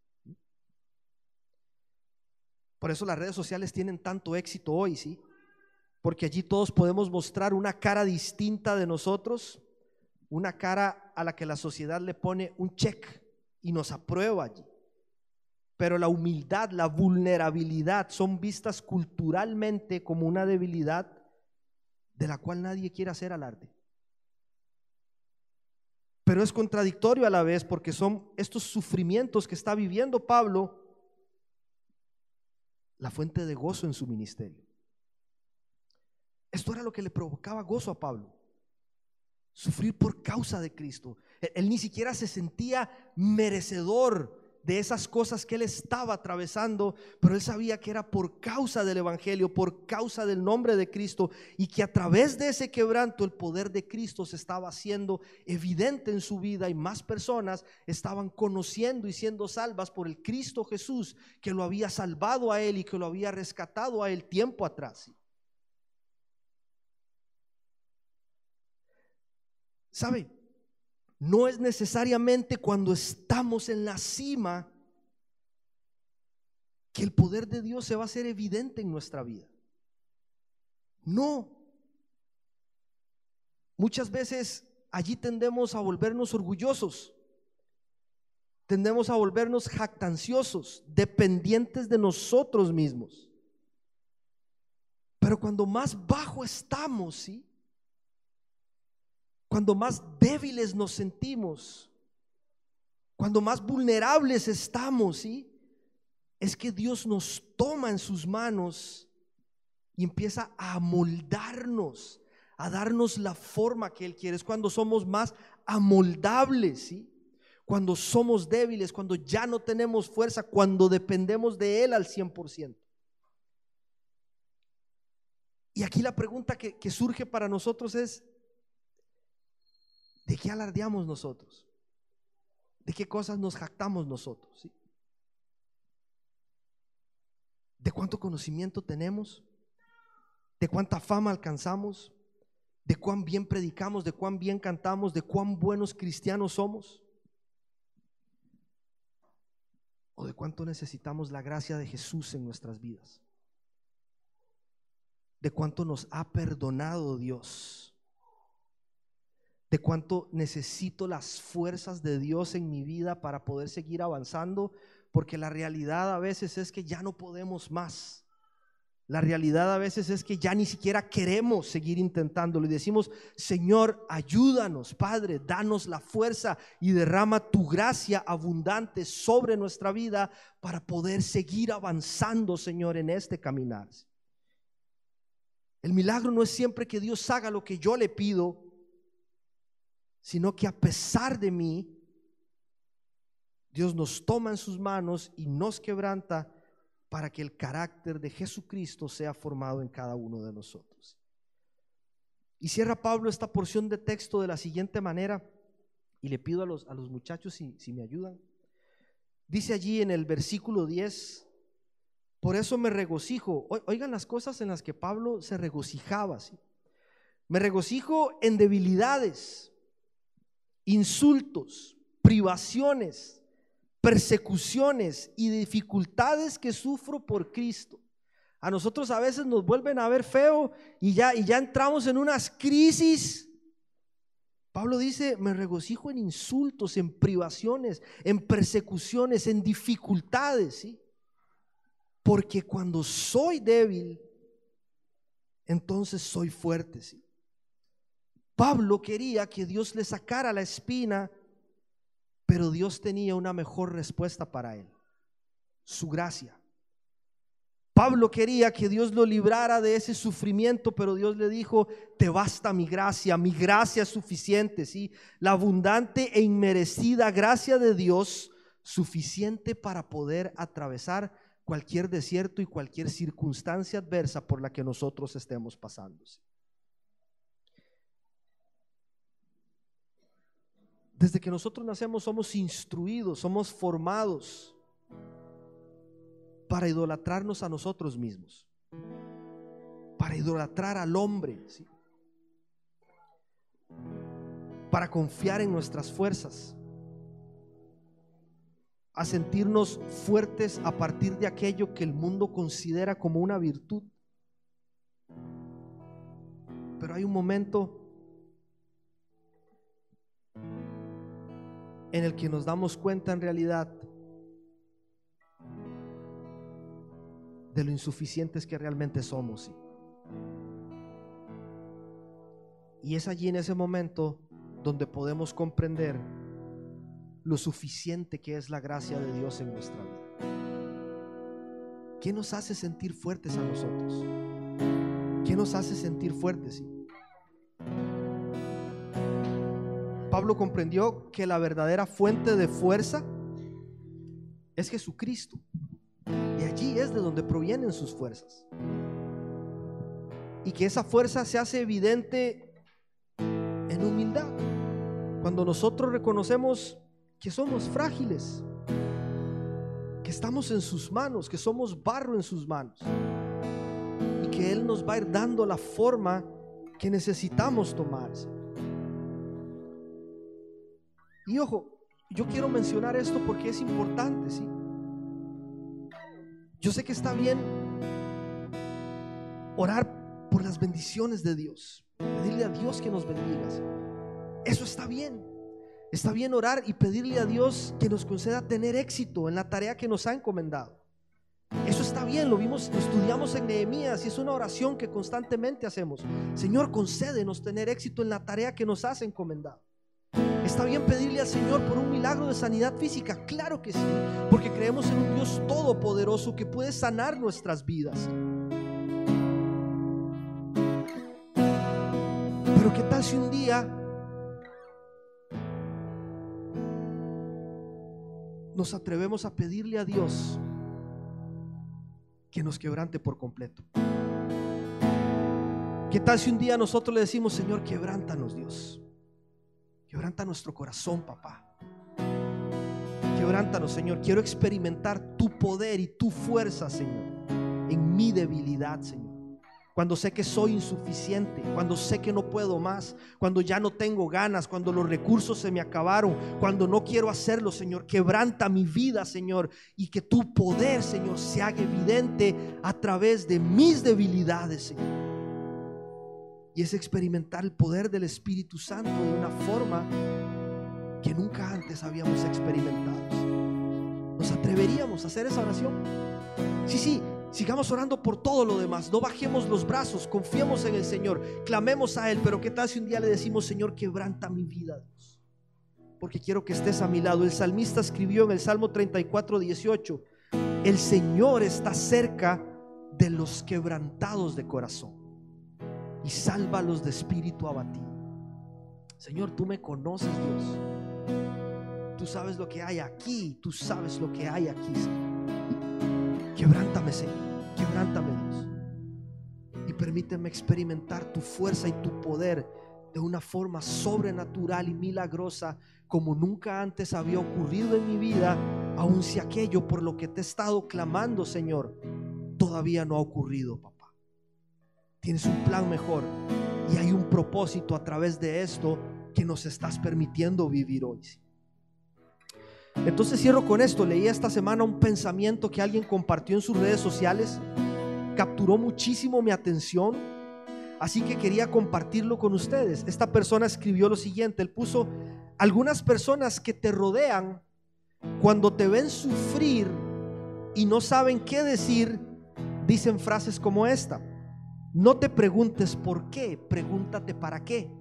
Por eso las redes sociales tienen tanto éxito hoy, ¿sí? Porque allí todos podemos mostrar una cara distinta de nosotros, una cara a la que la sociedad le pone un check y nos aprueba allí. Pero la humildad, la vulnerabilidad son vistas culturalmente como una debilidad de la cual nadie quiere hacer alarde. Pero es contradictorio a la vez, porque son estos sufrimientos que está viviendo Pablo la fuente de gozo en su ministerio. Esto era lo que le provocaba gozo a Pablo: sufrir por causa de Cristo. Él ni siquiera se sentía merecedor de esas cosas que él estaba atravesando, pero él sabía que era por causa del evangelio, por causa del nombre de Cristo, y que a través de ese quebranto el poder de Cristo se estaba haciendo evidente en su vida, y más personas estaban conociendo y siendo salvas por el Cristo Jesús que lo había salvado a él y que lo había rescatado a él tiempo atrás. ¿Sabe? No es necesariamente cuando estamos en la cima que el poder de Dios se va a hacer evidente en nuestra vida. No. Muchas veces allí tendemos a volvernos orgullosos, tendemos a volvernos jactanciosos, dependientes de nosotros mismos. Pero cuando más bajo estamos, ¿sí?, cuando más débiles nos sentimos, cuando más vulnerables estamos, ¿sí?, es que Dios nos toma en sus manos y empieza a amoldarnos, a darnos la forma que Él quiere. Es cuando somos más amoldables, ¿sí?, cuando somos débiles, cuando ya no tenemos fuerza, cuando dependemos de Él al 100%. Y aquí la pregunta que surge para nosotros es: ¿de qué alardeamos nosotros? ¿De qué cosas nos jactamos nosotros? ¿Sí? ¿De cuánto conocimiento tenemos? ¿De cuánta fama alcanzamos? ¿De cuán bien predicamos? ¿De cuán bien cantamos? ¿De cuán buenos cristianos somos? ¿O de cuánto necesitamos la gracia de Jesús en nuestras vidas? ¿De cuánto nos ha perdonado Dios? ¿De cuánto necesito las fuerzas de Dios en mi vida para poder seguir avanzando? Porque la realidad a veces es que ya no podemos más. La realidad a veces es que ya ni siquiera queremos seguir intentándolo y decimos: Señor, ayúdanos, Padre, danos la fuerza y derrama tu gracia abundante sobre nuestra vida para poder seguir avanzando, Señor, en este caminar. El milagro no es siempre que Dios haga lo que yo le pido, sino que a pesar de mí, Dios nos toma en sus manos y nos quebranta para que el carácter de Jesucristo sea formado en cada uno de nosotros. Y cierra Pablo esta porción de texto de la siguiente manera, y le pido a los muchachos si me ayudan. Dice allí en el versículo 10: por eso me regocijo. Oigan las cosas en las que Pablo se regocijaba, ¿sí? Me regocijo en debilidades, insultos, privaciones, persecuciones y dificultades que sufro por Cristo. A nosotros a veces nos vuelven a ver feo y ya entramos en unas crisis. Pablo dice: me regocijo en insultos, en privaciones, en persecuciones, en dificultades, ¿sí? Porque cuando soy débil, entonces soy fuerte, ¿sí? Pablo quería que Dios le sacara la espina, pero Dios tenía una mejor respuesta para él: su gracia. Pablo quería que Dios lo librara de ese sufrimiento, pero Dios le dijo: te basta mi gracia es suficiente, ¿sí? La abundante e inmerecida gracia de Dios, suficiente para poder atravesar cualquier desierto y cualquier circunstancia adversa por la que nosotros estemos pasando, ¿sí? Desde que nosotros nacemos somos instruidos, somos formados para idolatrarnos a nosotros mismos, para idolatrar al hombre, ¿sí? Para confiar en nuestras fuerzas, a sentirnos fuertes a partir de aquello que el mundo considera como una virtud. Pero hay un momento en el que nos damos cuenta en realidad de lo insuficientes que realmente somos, ¿sí? Y es allí, en ese momento, donde podemos comprender lo suficiente que es la gracia de Dios en nuestra vida. ¿Qué nos hace sentir fuertes a nosotros? ¿Qué nos hace sentir fuertes? ¿Sí? Pablo comprendió que la verdadera fuente de fuerza es Jesucristo. Y allí es de donde provienen sus fuerzas. Y que esa fuerza se hace evidente en humildad, cuando nosotros reconocemos que somos frágiles, que estamos en sus manos, que somos barro en sus manos, y que Él nos va a ir dando la forma que necesitamos tomar. Y ojo, yo quiero mencionar esto porque es importante, ¿sí? Yo sé que está bien orar por las bendiciones de Dios, pedirle a Dios que nos bendiga, ¿sí? Eso está bien. Está bien orar y pedirle a Dios que nos conceda tener éxito en la tarea que nos ha encomendado. Eso está bien, lo vimos, lo estudiamos en Nehemías, y es una oración que constantemente hacemos. Señor, concédenos tener éxito en la tarea que nos has encomendado. Está bien pedirle al Señor por un milagro de sanidad física, claro que sí, porque creemos en un Dios todopoderoso que puede sanar nuestras vidas. Pero ¿qué tal si un día nos atrevemos a pedirle a Dios que nos quebrante por completo? ¿Qué tal si un día nosotros le decimos: Señor, quebrántanos, Dios, quebranta nuestro corazón, papá, quebrántanos, Señor, quiero experimentar tu poder y tu fuerza, Señor, en mi debilidad, Señor, cuando sé que soy insuficiente, cuando sé que no puedo más, cuando ya no tengo ganas, cuando los recursos se me acabaron, cuando no quiero hacerlo, Señor, quebranta mi vida, Señor, y que tu poder, Señor, se haga evidente a través de mis debilidades, Señor. Y es experimentar el poder del Espíritu Santo de una forma que nunca antes habíamos experimentado. ¿Nos atreveríamos a hacer esa oración? Sí, sigamos orando por todo lo demás, no bajemos los brazos, confiemos en el Señor, clamemos a Él. Pero ¿qué tal si un día le decimos: Señor, quebranta mi vida, Dios, porque quiero que estés a mi lado? El salmista escribió en el Salmo 34:18: el Señor está cerca de los quebrantados de corazón y salva a los de espíritu abatido. Señor, tú me conoces, Dios, tú sabes lo que hay aquí, tú sabes lo que hay aquí, Señor. Quebrántame, Señor, quebrántame, Dios, y permíteme experimentar tu fuerza y tu poder de una forma sobrenatural y milagrosa como nunca antes había ocurrido en mi vida, aun si aquello por lo que te he estado clamando, Señor, todavía no ha ocurrido, papá. Tienes un plan mejor y hay un propósito a través de esto que nos estás permitiendo vivir hoy. Entonces cierro con esto. Leí esta semana un pensamiento que alguien compartió en sus redes sociales, capturó muchísimo mi atención, así que quería compartirlo con ustedes. Esta persona escribió lo siguiente. Él puso: algunas personas que te rodean, cuando te ven sufrir y no saben qué decir, dicen frases como esta: no te preguntes por qué, pregúntate para qué.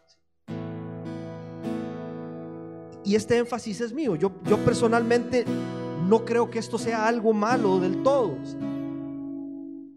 Y este énfasis es mío. Yo personalmente no creo que esto sea algo malo del todo,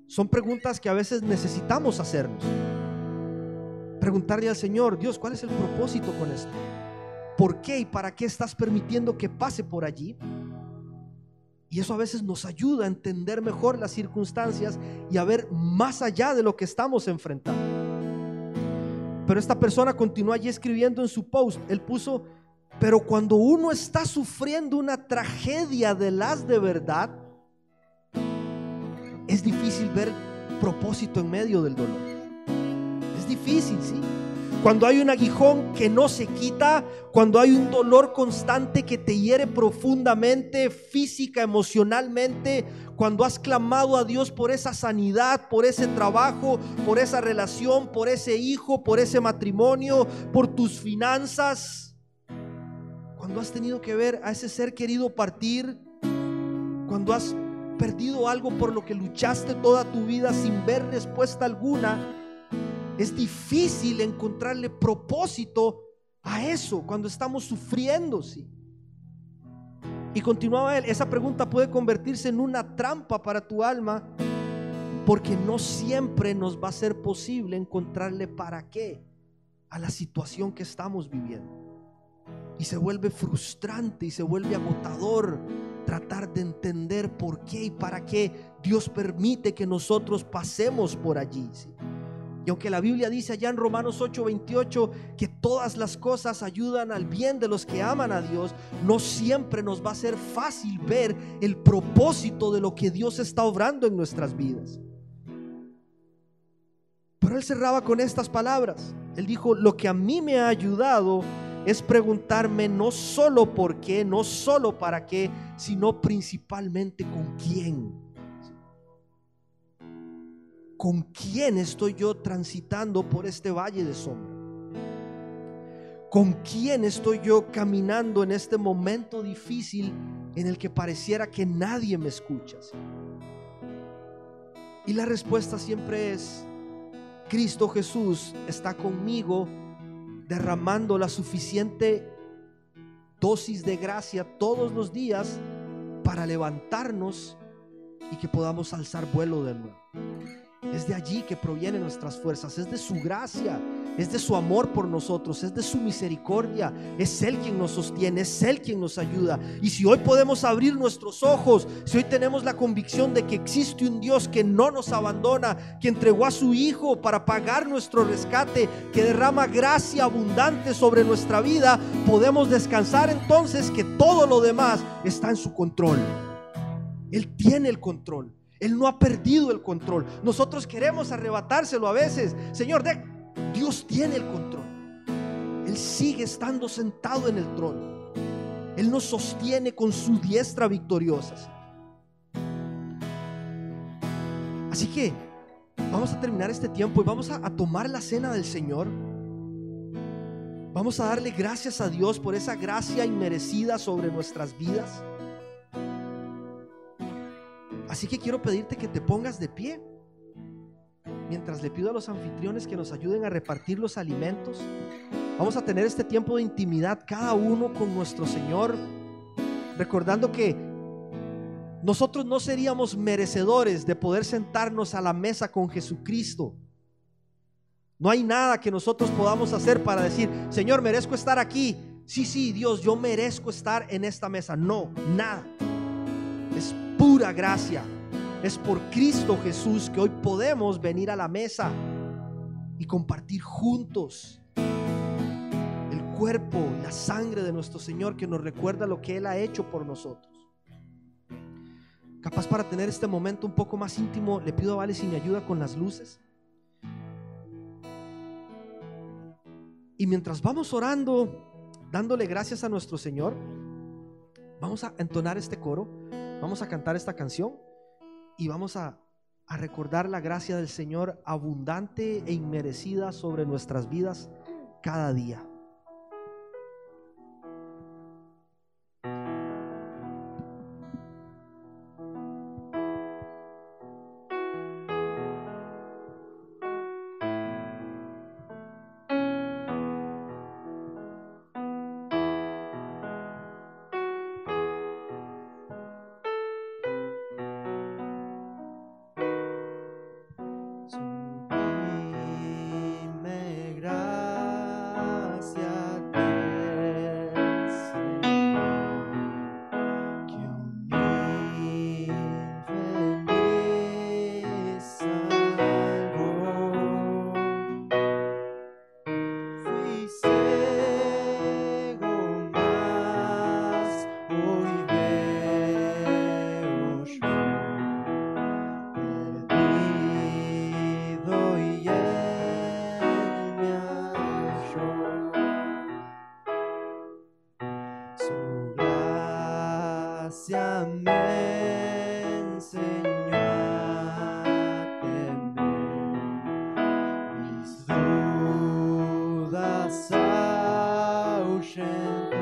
Son preguntas que a veces necesitamos hacernos. Preguntarle al Señor: Dios, ¿cuál es el propósito con esto? ¿Por qué y para qué estás permitiendo que pase por allí? Y eso a veces nos ayuda a entender mejor las circunstancias y a ver más allá de lo que estamos enfrentando. Pero esta persona continuó allí escribiendo en su post. Él puso: pero cuando uno está sufriendo una tragedia de las de verdad, es difícil ver propósito en medio del dolor. Es difícil, sí. Cuando hay un aguijón que no se quita, cuando hay un dolor constante que te hiere profundamente, física, emocionalmente, cuando has clamado a Dios por esa sanidad, por ese trabajo, por esa relación, por ese hijo, por ese matrimonio, por tus finanzas, cuando has tenido que ver a ese ser querido partir, cuando has perdido algo por lo que luchaste toda tu vida sin ver respuesta alguna, es difícil encontrarle propósito a eso cuando estamos sufriendo, sí. Y continuaba él: esa pregunta puede convertirse en una trampa para tu alma, porque no siempre nos va a ser posible encontrarle para qué a la situación que estamos viviendo. Y se vuelve frustrante y se vuelve agotador tratar de entender por qué y para qué Dios permite que nosotros pasemos por allí, ¿sí? Y aunque la Biblia dice allá en Romanos 8:28 que todas las cosas ayudan al bien de los que aman a Dios, no siempre nos va a ser fácil ver el propósito de lo que Dios está obrando en nuestras vidas. Pero él cerraba con estas palabras. Él dijo: lo que a mí me ha ayudado es preguntarme no solo por qué, no solo para qué, sino principalmente con quién. ¿Con quién estoy yo transitando por este valle de sombra? ¿Con quién estoy yo caminando en este momento difícil en el que pareciera que nadie me escucha? Y la respuesta siempre es: Cristo Jesús está conmigo, derramando la suficiente dosis de gracia todos los días para levantarnos y que podamos alzar vuelo de nuevo. Es de allí que provienen nuestras fuerzas, es de su gracia, es de su amor por nosotros, es de su misericordia. Es Él quien nos sostiene, es Él quien nos ayuda. Y si hoy podemos abrir nuestros ojos, si hoy tenemos la convicción de que existe un Dios que no nos abandona, que entregó a su Hijo para pagar nuestro rescate, que derrama gracia abundante sobre nuestra vida, podemos descansar entonces que todo lo demás está en su control. Él tiene el control. Él no ha perdido el control. Nosotros queremos arrebatárselo a veces. Señor, Dios tiene el control. Él sigue estando sentado en el trono. Él nos sostiene con su diestra victoriosa. Así que vamos a terminar este tiempo y vamos a tomar la cena del Señor. Vamos a darle gracias a Dios por esa gracia inmerecida sobre nuestras vidas. Así que quiero pedirte que te pongas de pie mientras le pido a los anfitriones que nos ayuden a repartir los alimentos. Vamos a tener este tiempo de intimidad cada uno con nuestro Señor, recordando que nosotros no seríamos merecedores de poder sentarnos a la mesa con Jesucristo. No hay nada que nosotros podamos hacer para decir: Señor, merezco estar aquí. Sí, Dios, yo merezco estar en esta mesa. No, nada. Es pura gracia. Es por Cristo Jesús que hoy podemos venir a la mesa y compartir juntos el cuerpo y la sangre de nuestro Señor, que nos recuerda lo que Él ha hecho por nosotros. Capaz para tener este momento un poco más íntimo, le pido a Vale si me ayuda con las luces. Y mientras vamos orando, dándole gracias a nuestro Señor, vamos a entonar este coro, vamos a cantar esta canción y vamos a recordar la gracia del Señor abundante e inmerecida sobre nuestras vidas cada día. gracia me enseñó a temer, mis dudas ahuyentó.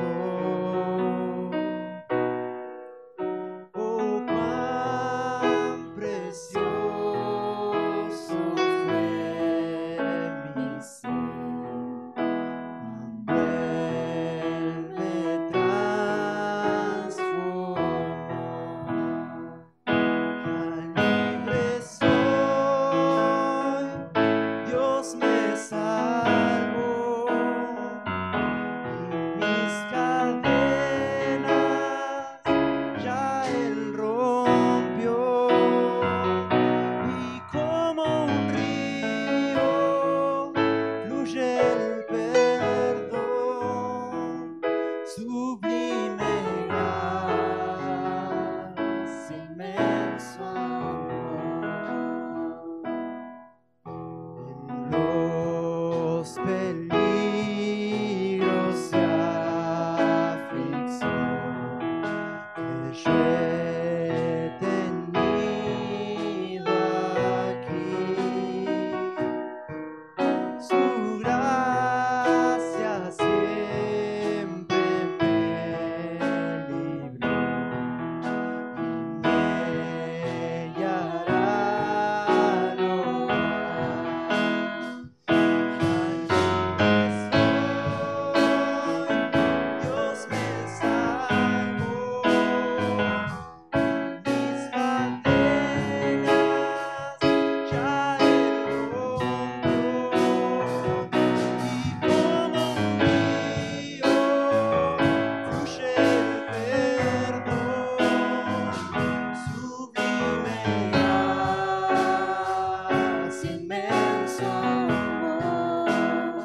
Oh, cuán precioso fue mi ser cuando Él me transformó. Libre soy, Dios me salvó y mis cadenas ya Él rompió, y como un río fluye el perdón, sublime gracia, inmenso amor. En los peligros y aflicción que yo he tenido aquí, su gracia siempre me libró y me guiará al hogar. Dios me salvó, mis cadenas ya Él rompió, y como un río fluye el perdón, sublime gracia, inmenso amor.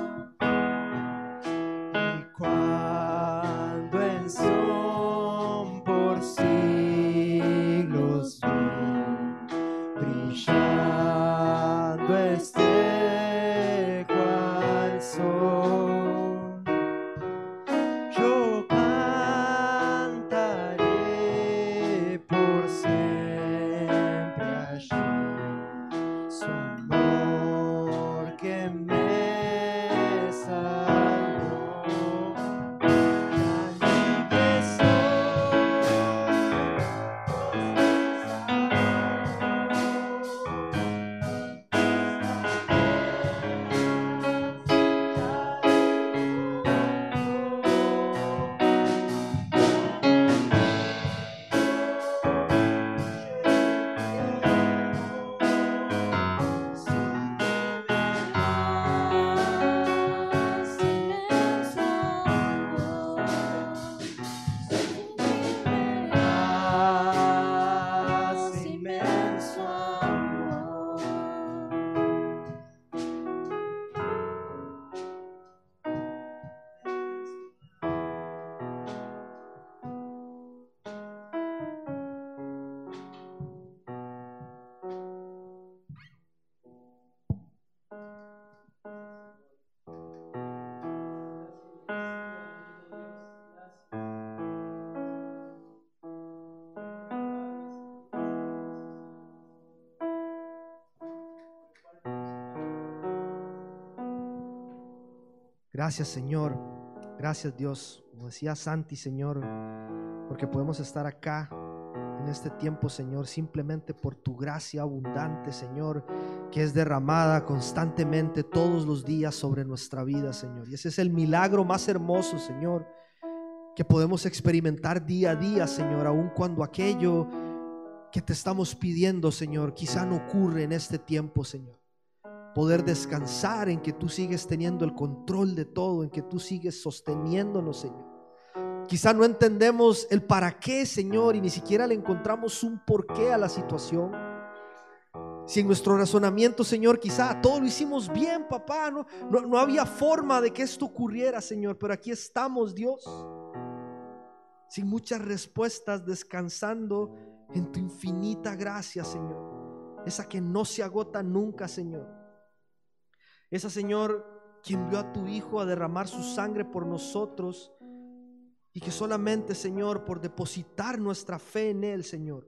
Y cuando en son por siglos vi brillando este cual sol, yo cantaré por siempre allí su amor que me salvó. Libre inmenso amor. Gracias, Señor. Gracias, Dios. Como decía Santi, Señor, porque podemos estar acá en este tiempo, Señor, simplemente por tu gracia abundante, Señor, que es derramada constantemente todos los días sobre nuestra vida, Señor. Y ese es el milagro más hermoso, Señor, que podemos experimentar día a día, Señor, aun cuando aquello que te estamos pidiendo, Señor, quizá no ocurre en este tiempo, Señor. Poder descansar en que tú sigues teniendo el control de todo, en que tú sigues sosteniéndonos, Señor. Quizá no entendemos el para qué, Señor, y ni siquiera le encontramos un porqué a la situación. Si en nuestro razonamiento, Señor, quizá todo lo hicimos bien, papá, no había forma de que esto ocurriera, Señor, pero aquí estamos, Dios, sin muchas respuestas, descansando en tu infinita gracia, Señor, esa que no se agota nunca, Señor. Esa, Señor, que envió a tu Hijo a derramar su sangre por nosotros Y que solamente, Señor, por depositar nuestra fe en Él, Señor,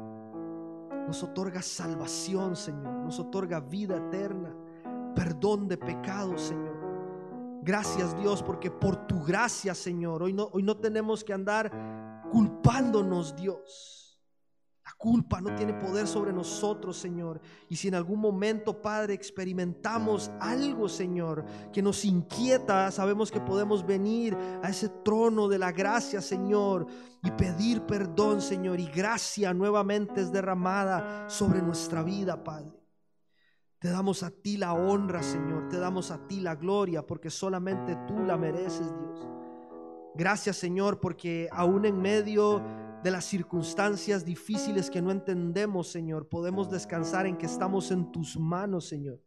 nos otorga salvación, Señor, nos otorga vida eterna, perdón de pecados, Señor. Gracias, Dios, porque por tu gracia, Señor, hoy no tenemos que andar culpándonos, Dios. La culpa no tiene poder sobre nosotros, Señor. Y si en algún momento, Padre, experimentamos algo, Señor, que nos inquieta, sabemos que podemos venir a ese trono de la gracia, Señor, y pedir perdón, Señor. Y gracia nuevamente es derramada sobre nuestra vida, Padre. Te damos a ti la honra, Señor. Te damos a ti la gloria, porque solamente tú la mereces, Dios. Gracias, Señor, porque aún en medio de las circunstancias difíciles que no entendemos, Señor, podemos descansar en que estamos en tus manos, Señor.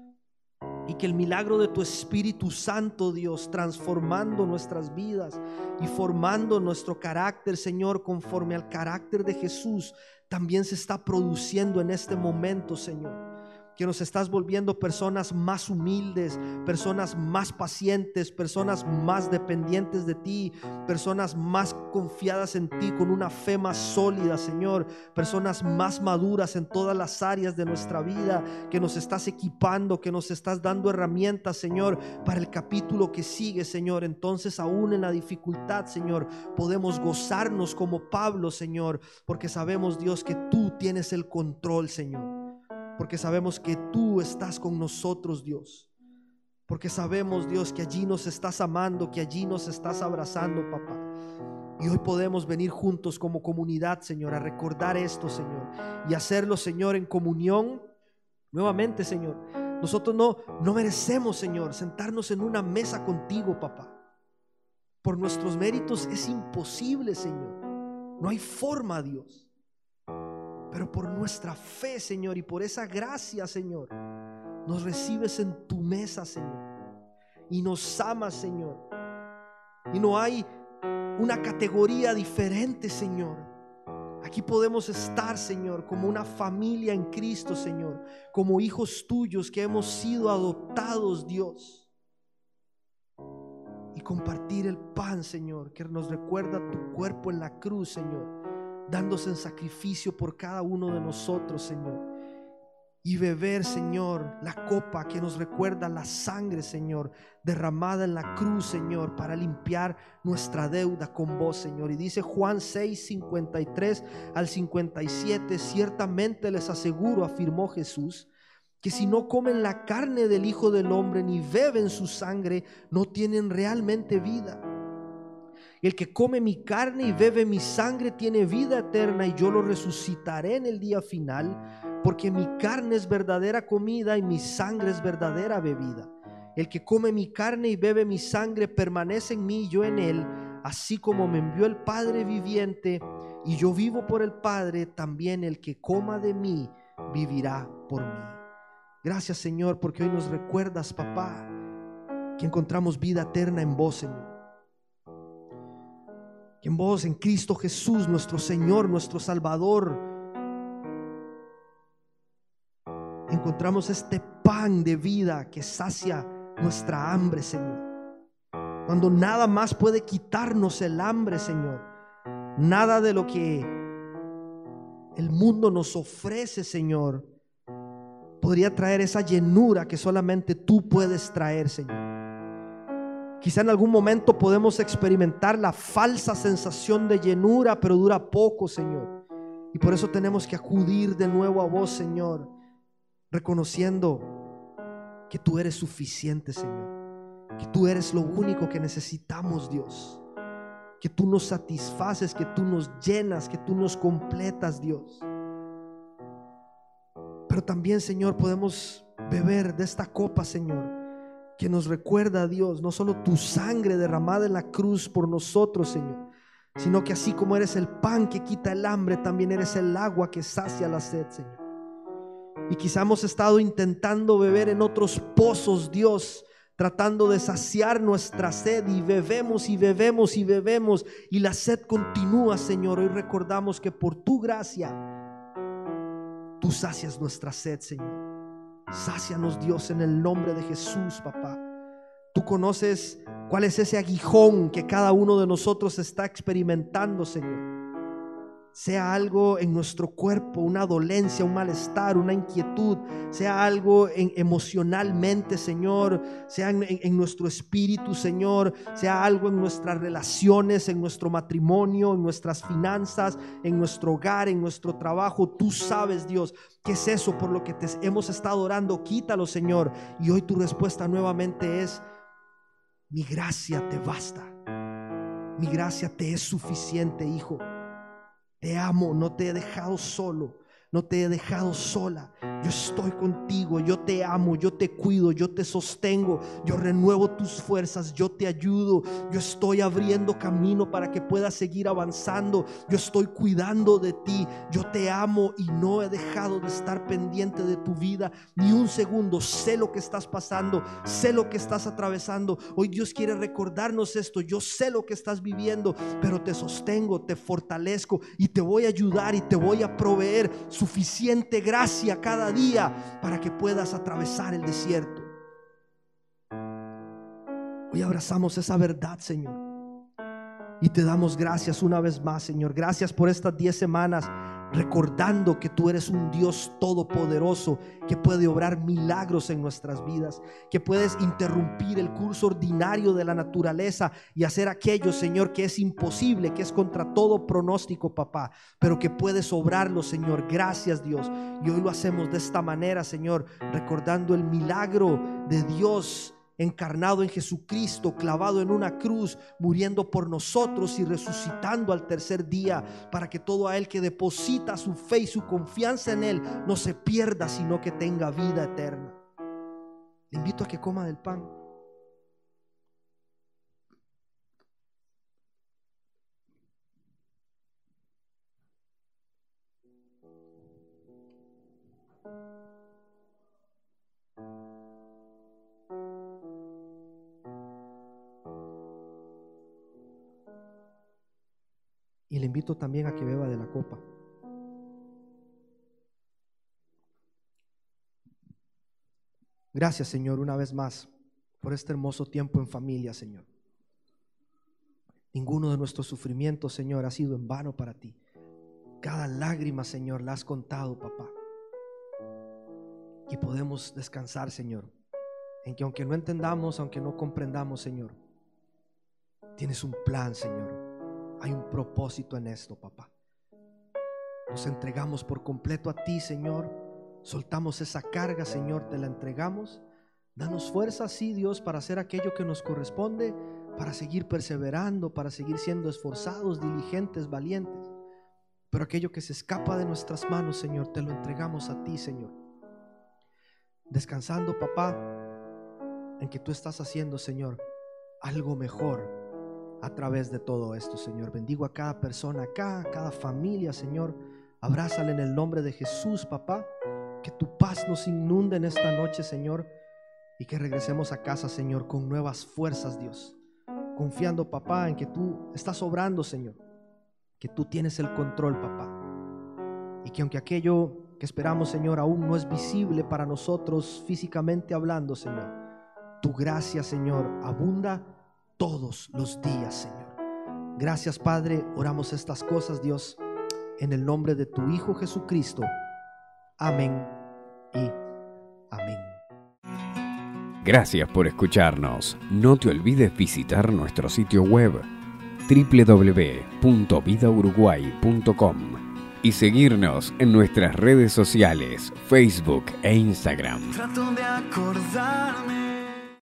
Y que el milagro de tu Espíritu Santo, Dios, transformando nuestras vidas y formando nuestro carácter, Señor, conforme al carácter de Jesús, también se está produciendo en este momento, Señor. Que nos estás volviendo personas más humildes, personas más pacientes, personas más dependientes de ti, personas más confiadas en ti, con una fe más sólida, Señor, personas más maduras en todas las áreas de nuestra vida, que nos estás equipando, que nos estás dando herramientas, Señor, para el capítulo que sigue, Señor. Entonces, aún en la dificultad, Señor, podemos gozarnos como Pablo, Señor, porque sabemos, Dios, que tú tienes el control, Señor. Porque sabemos que tú estás con nosotros, Dios. Porque sabemos, Dios, que allí nos estás amando, que allí nos estás abrazando, papá. Y hoy podemos venir juntos como comunidad, Señor, a recordar esto, Señor, y hacerlo, Señor, en comunión. Nuevamente, Señor, nosotros no merecemos, Señor, sentarnos en una mesa contigo, papá. Por nuestros méritos es imposible, Señor. No hay forma, Dios. Pero por nuestra fe, Señor, y por esa gracia, Señor, nos recibes en tu mesa, Señor, y nos amas, Señor. Y no hay una categoría diferente, Señor. Aquí podemos estar, Señor, como una familia en Cristo, Señor, como hijos tuyos que hemos sido adoptados, Dios, y compartir el pan, Señor, que nos recuerda tu cuerpo en la cruz, Señor, dándose en sacrificio por cada uno de nosotros, Señor. Y beber, Señor, la copa que nos recuerda la sangre, Señor, derramada en la cruz, Señor, para limpiar nuestra deuda con vos, Señor. Y dice Juan 6, 53 al 57: ciertamente les aseguro, afirmó Jesús, que si no comen la carne del Hijo del Hombre ni beben su sangre, no tienen realmente vida. El que come mi carne y bebe mi sangre tiene vida eterna, y yo lo resucitaré en el día final, porque mi carne es verdadera comida y mi sangre es verdadera bebida. El que come mi carne y bebe mi sangre permanece en mí y yo en él, así como me envió el Padre viviente y yo vivo por el Padre, también el que coma de mí vivirá por mí. Gracias, Señor, porque hoy nos recuerdas, papá, que encontramos vida eterna en vos, Señor. Que en vos, en Cristo Jesús, nuestro Señor, nuestro Salvador, encontramos este pan de vida que sacia nuestra hambre, Señor. Cuando nada más puede quitarnos el hambre, Señor. Nada de lo que el mundo nos ofrece, Señor, podría traer esa llenura que solamente tú puedes traer, Señor. Quizá en algún momento podemos experimentar la falsa sensación de llenura, pero dura poco, Señor. Y por eso tenemos que acudir de nuevo a vos, Señor, reconociendo que tú eres suficiente, Señor, que tú eres lo único que necesitamos, Dios, que tú nos satisfaces, que tú nos llenas, que tú nos completas, Dios. Pero también, Señor, podemos beber de esta copa, Señor, que nos recuerda, Dios, no solo tu sangre derramada en la cruz por nosotros, Señor, sino que así como eres el pan que quita el hambre, también eres el agua que sacia la sed, Señor. Y quizá hemos estado intentando beber en otros pozos, Dios, tratando de saciar nuestra sed, y bebemos y bebemos y bebemos, y la sed continúa, Señor. Hoy recordamos que por tu gracia tú sacias nuestra sed, Señor. Sácianos, Dios, en el nombre de Jesús, papá. Tu Tú conoces cuál es ese aguijón que cada uno de nosotros está experimentando, Señor. Sea algo en nuestro cuerpo, una dolencia, un malestar, una inquietud, sea algo emocionalmente, Señor, sea en nuestro espíritu, Señor, sea algo en nuestras relaciones, en nuestro matrimonio, en nuestras finanzas, en nuestro hogar, en nuestro trabajo. Tú sabes, Dios, qué es eso por lo que te hemos estado orando. Quítalo, Señor. Y hoy tu respuesta nuevamente es: mi gracia te basta, mi gracia te es suficiente, hijo. Te amo, no te he dejado solo, no te he dejado sola. Yo estoy contigo, yo te amo, yo te cuido, yo te sostengo, yo renuevo tus fuerzas, yo te ayudo, yo estoy abriendo camino para que puedas seguir avanzando, yo estoy cuidando de ti, yo te amo y no he dejado de estar pendiente de tu vida ni un segundo. Sé lo que estás pasando, sé lo que estás atravesando. Hoy Dios quiere recordarnos esto: yo sé lo que estás viviendo, pero te sostengo, te fortalezco y te voy a ayudar y te voy a proveer suficiente gracia cada día para que puedas atravesar el desierto. Hoy abrazamos esa verdad, Señor, y te damos gracias una vez más, Señor. Gracias por estas 10 semanas recordando que tú eres un Dios todopoderoso que puede obrar milagros en nuestras vidas, que puedes interrumpir el curso ordinario de la naturaleza y hacer aquello, Señor, que es imposible, que es contra todo pronóstico, papá, pero que puedes obrarlo, Señor. Gracias, Dios. Y hoy lo hacemos de esta manera, Señor, recordando el milagro de Dios encarnado en Jesucristo, clavado en una cruz, muriendo por nosotros y resucitando al tercer día, para que todo aquel que deposita su fe y su confianza en Él no se pierda, sino que tenga vida eterna. Le invito a que coma del pan. Y le invito también a que beba de la copa. Gracias, Señor, una vez más por este hermoso tiempo en familia, Señor. Ninguno de nuestros sufrimientos, Señor, ha sido en vano para ti. Cada lágrima, Señor, la has contado, papá. Y podemos descansar, Señor, en que aunque no entendamos, aunque no comprendamos, Señor, tienes un plan, Señor. Hay un propósito en esto, papá. Nos entregamos por completo a ti, Señor. Soltamos esa carga, Señor, te la entregamos. Danos fuerza, sí, Dios, para hacer aquello que nos corresponde, para seguir perseverando, para seguir siendo esforzados, diligentes, valientes. Pero aquello que se escapa de nuestras manos, Señor, te lo entregamos a ti, Señor. Descansando, papá, en que tú estás haciendo, Señor, algo mejor a través de todo esto, Señor. Bendigo a cada persona acá, a cada familia, Señor. Abrázale en el nombre de Jesús, papá. Que tu paz nos inunde en esta noche, Señor, y que regresemos a casa, Señor, con nuevas fuerzas, Dios. Confiando, papá, en que tú estás obrando, Señor, que tú tienes el control, papá, y que aunque aquello que esperamos, Señor, aún no es visible para nosotros físicamente hablando, Señor, tu gracia, Señor, abunda todos los días, Señor. Gracias, Padre. Oramos estas cosas, Dios, en el nombre de tu Hijo Jesucristo. Amén y amén. Gracias por escucharnos. No te olvides visitar nuestro sitio web www.vidauruguay.com y seguirnos en nuestras redes sociales, Facebook e Instagram. Trato de acordarme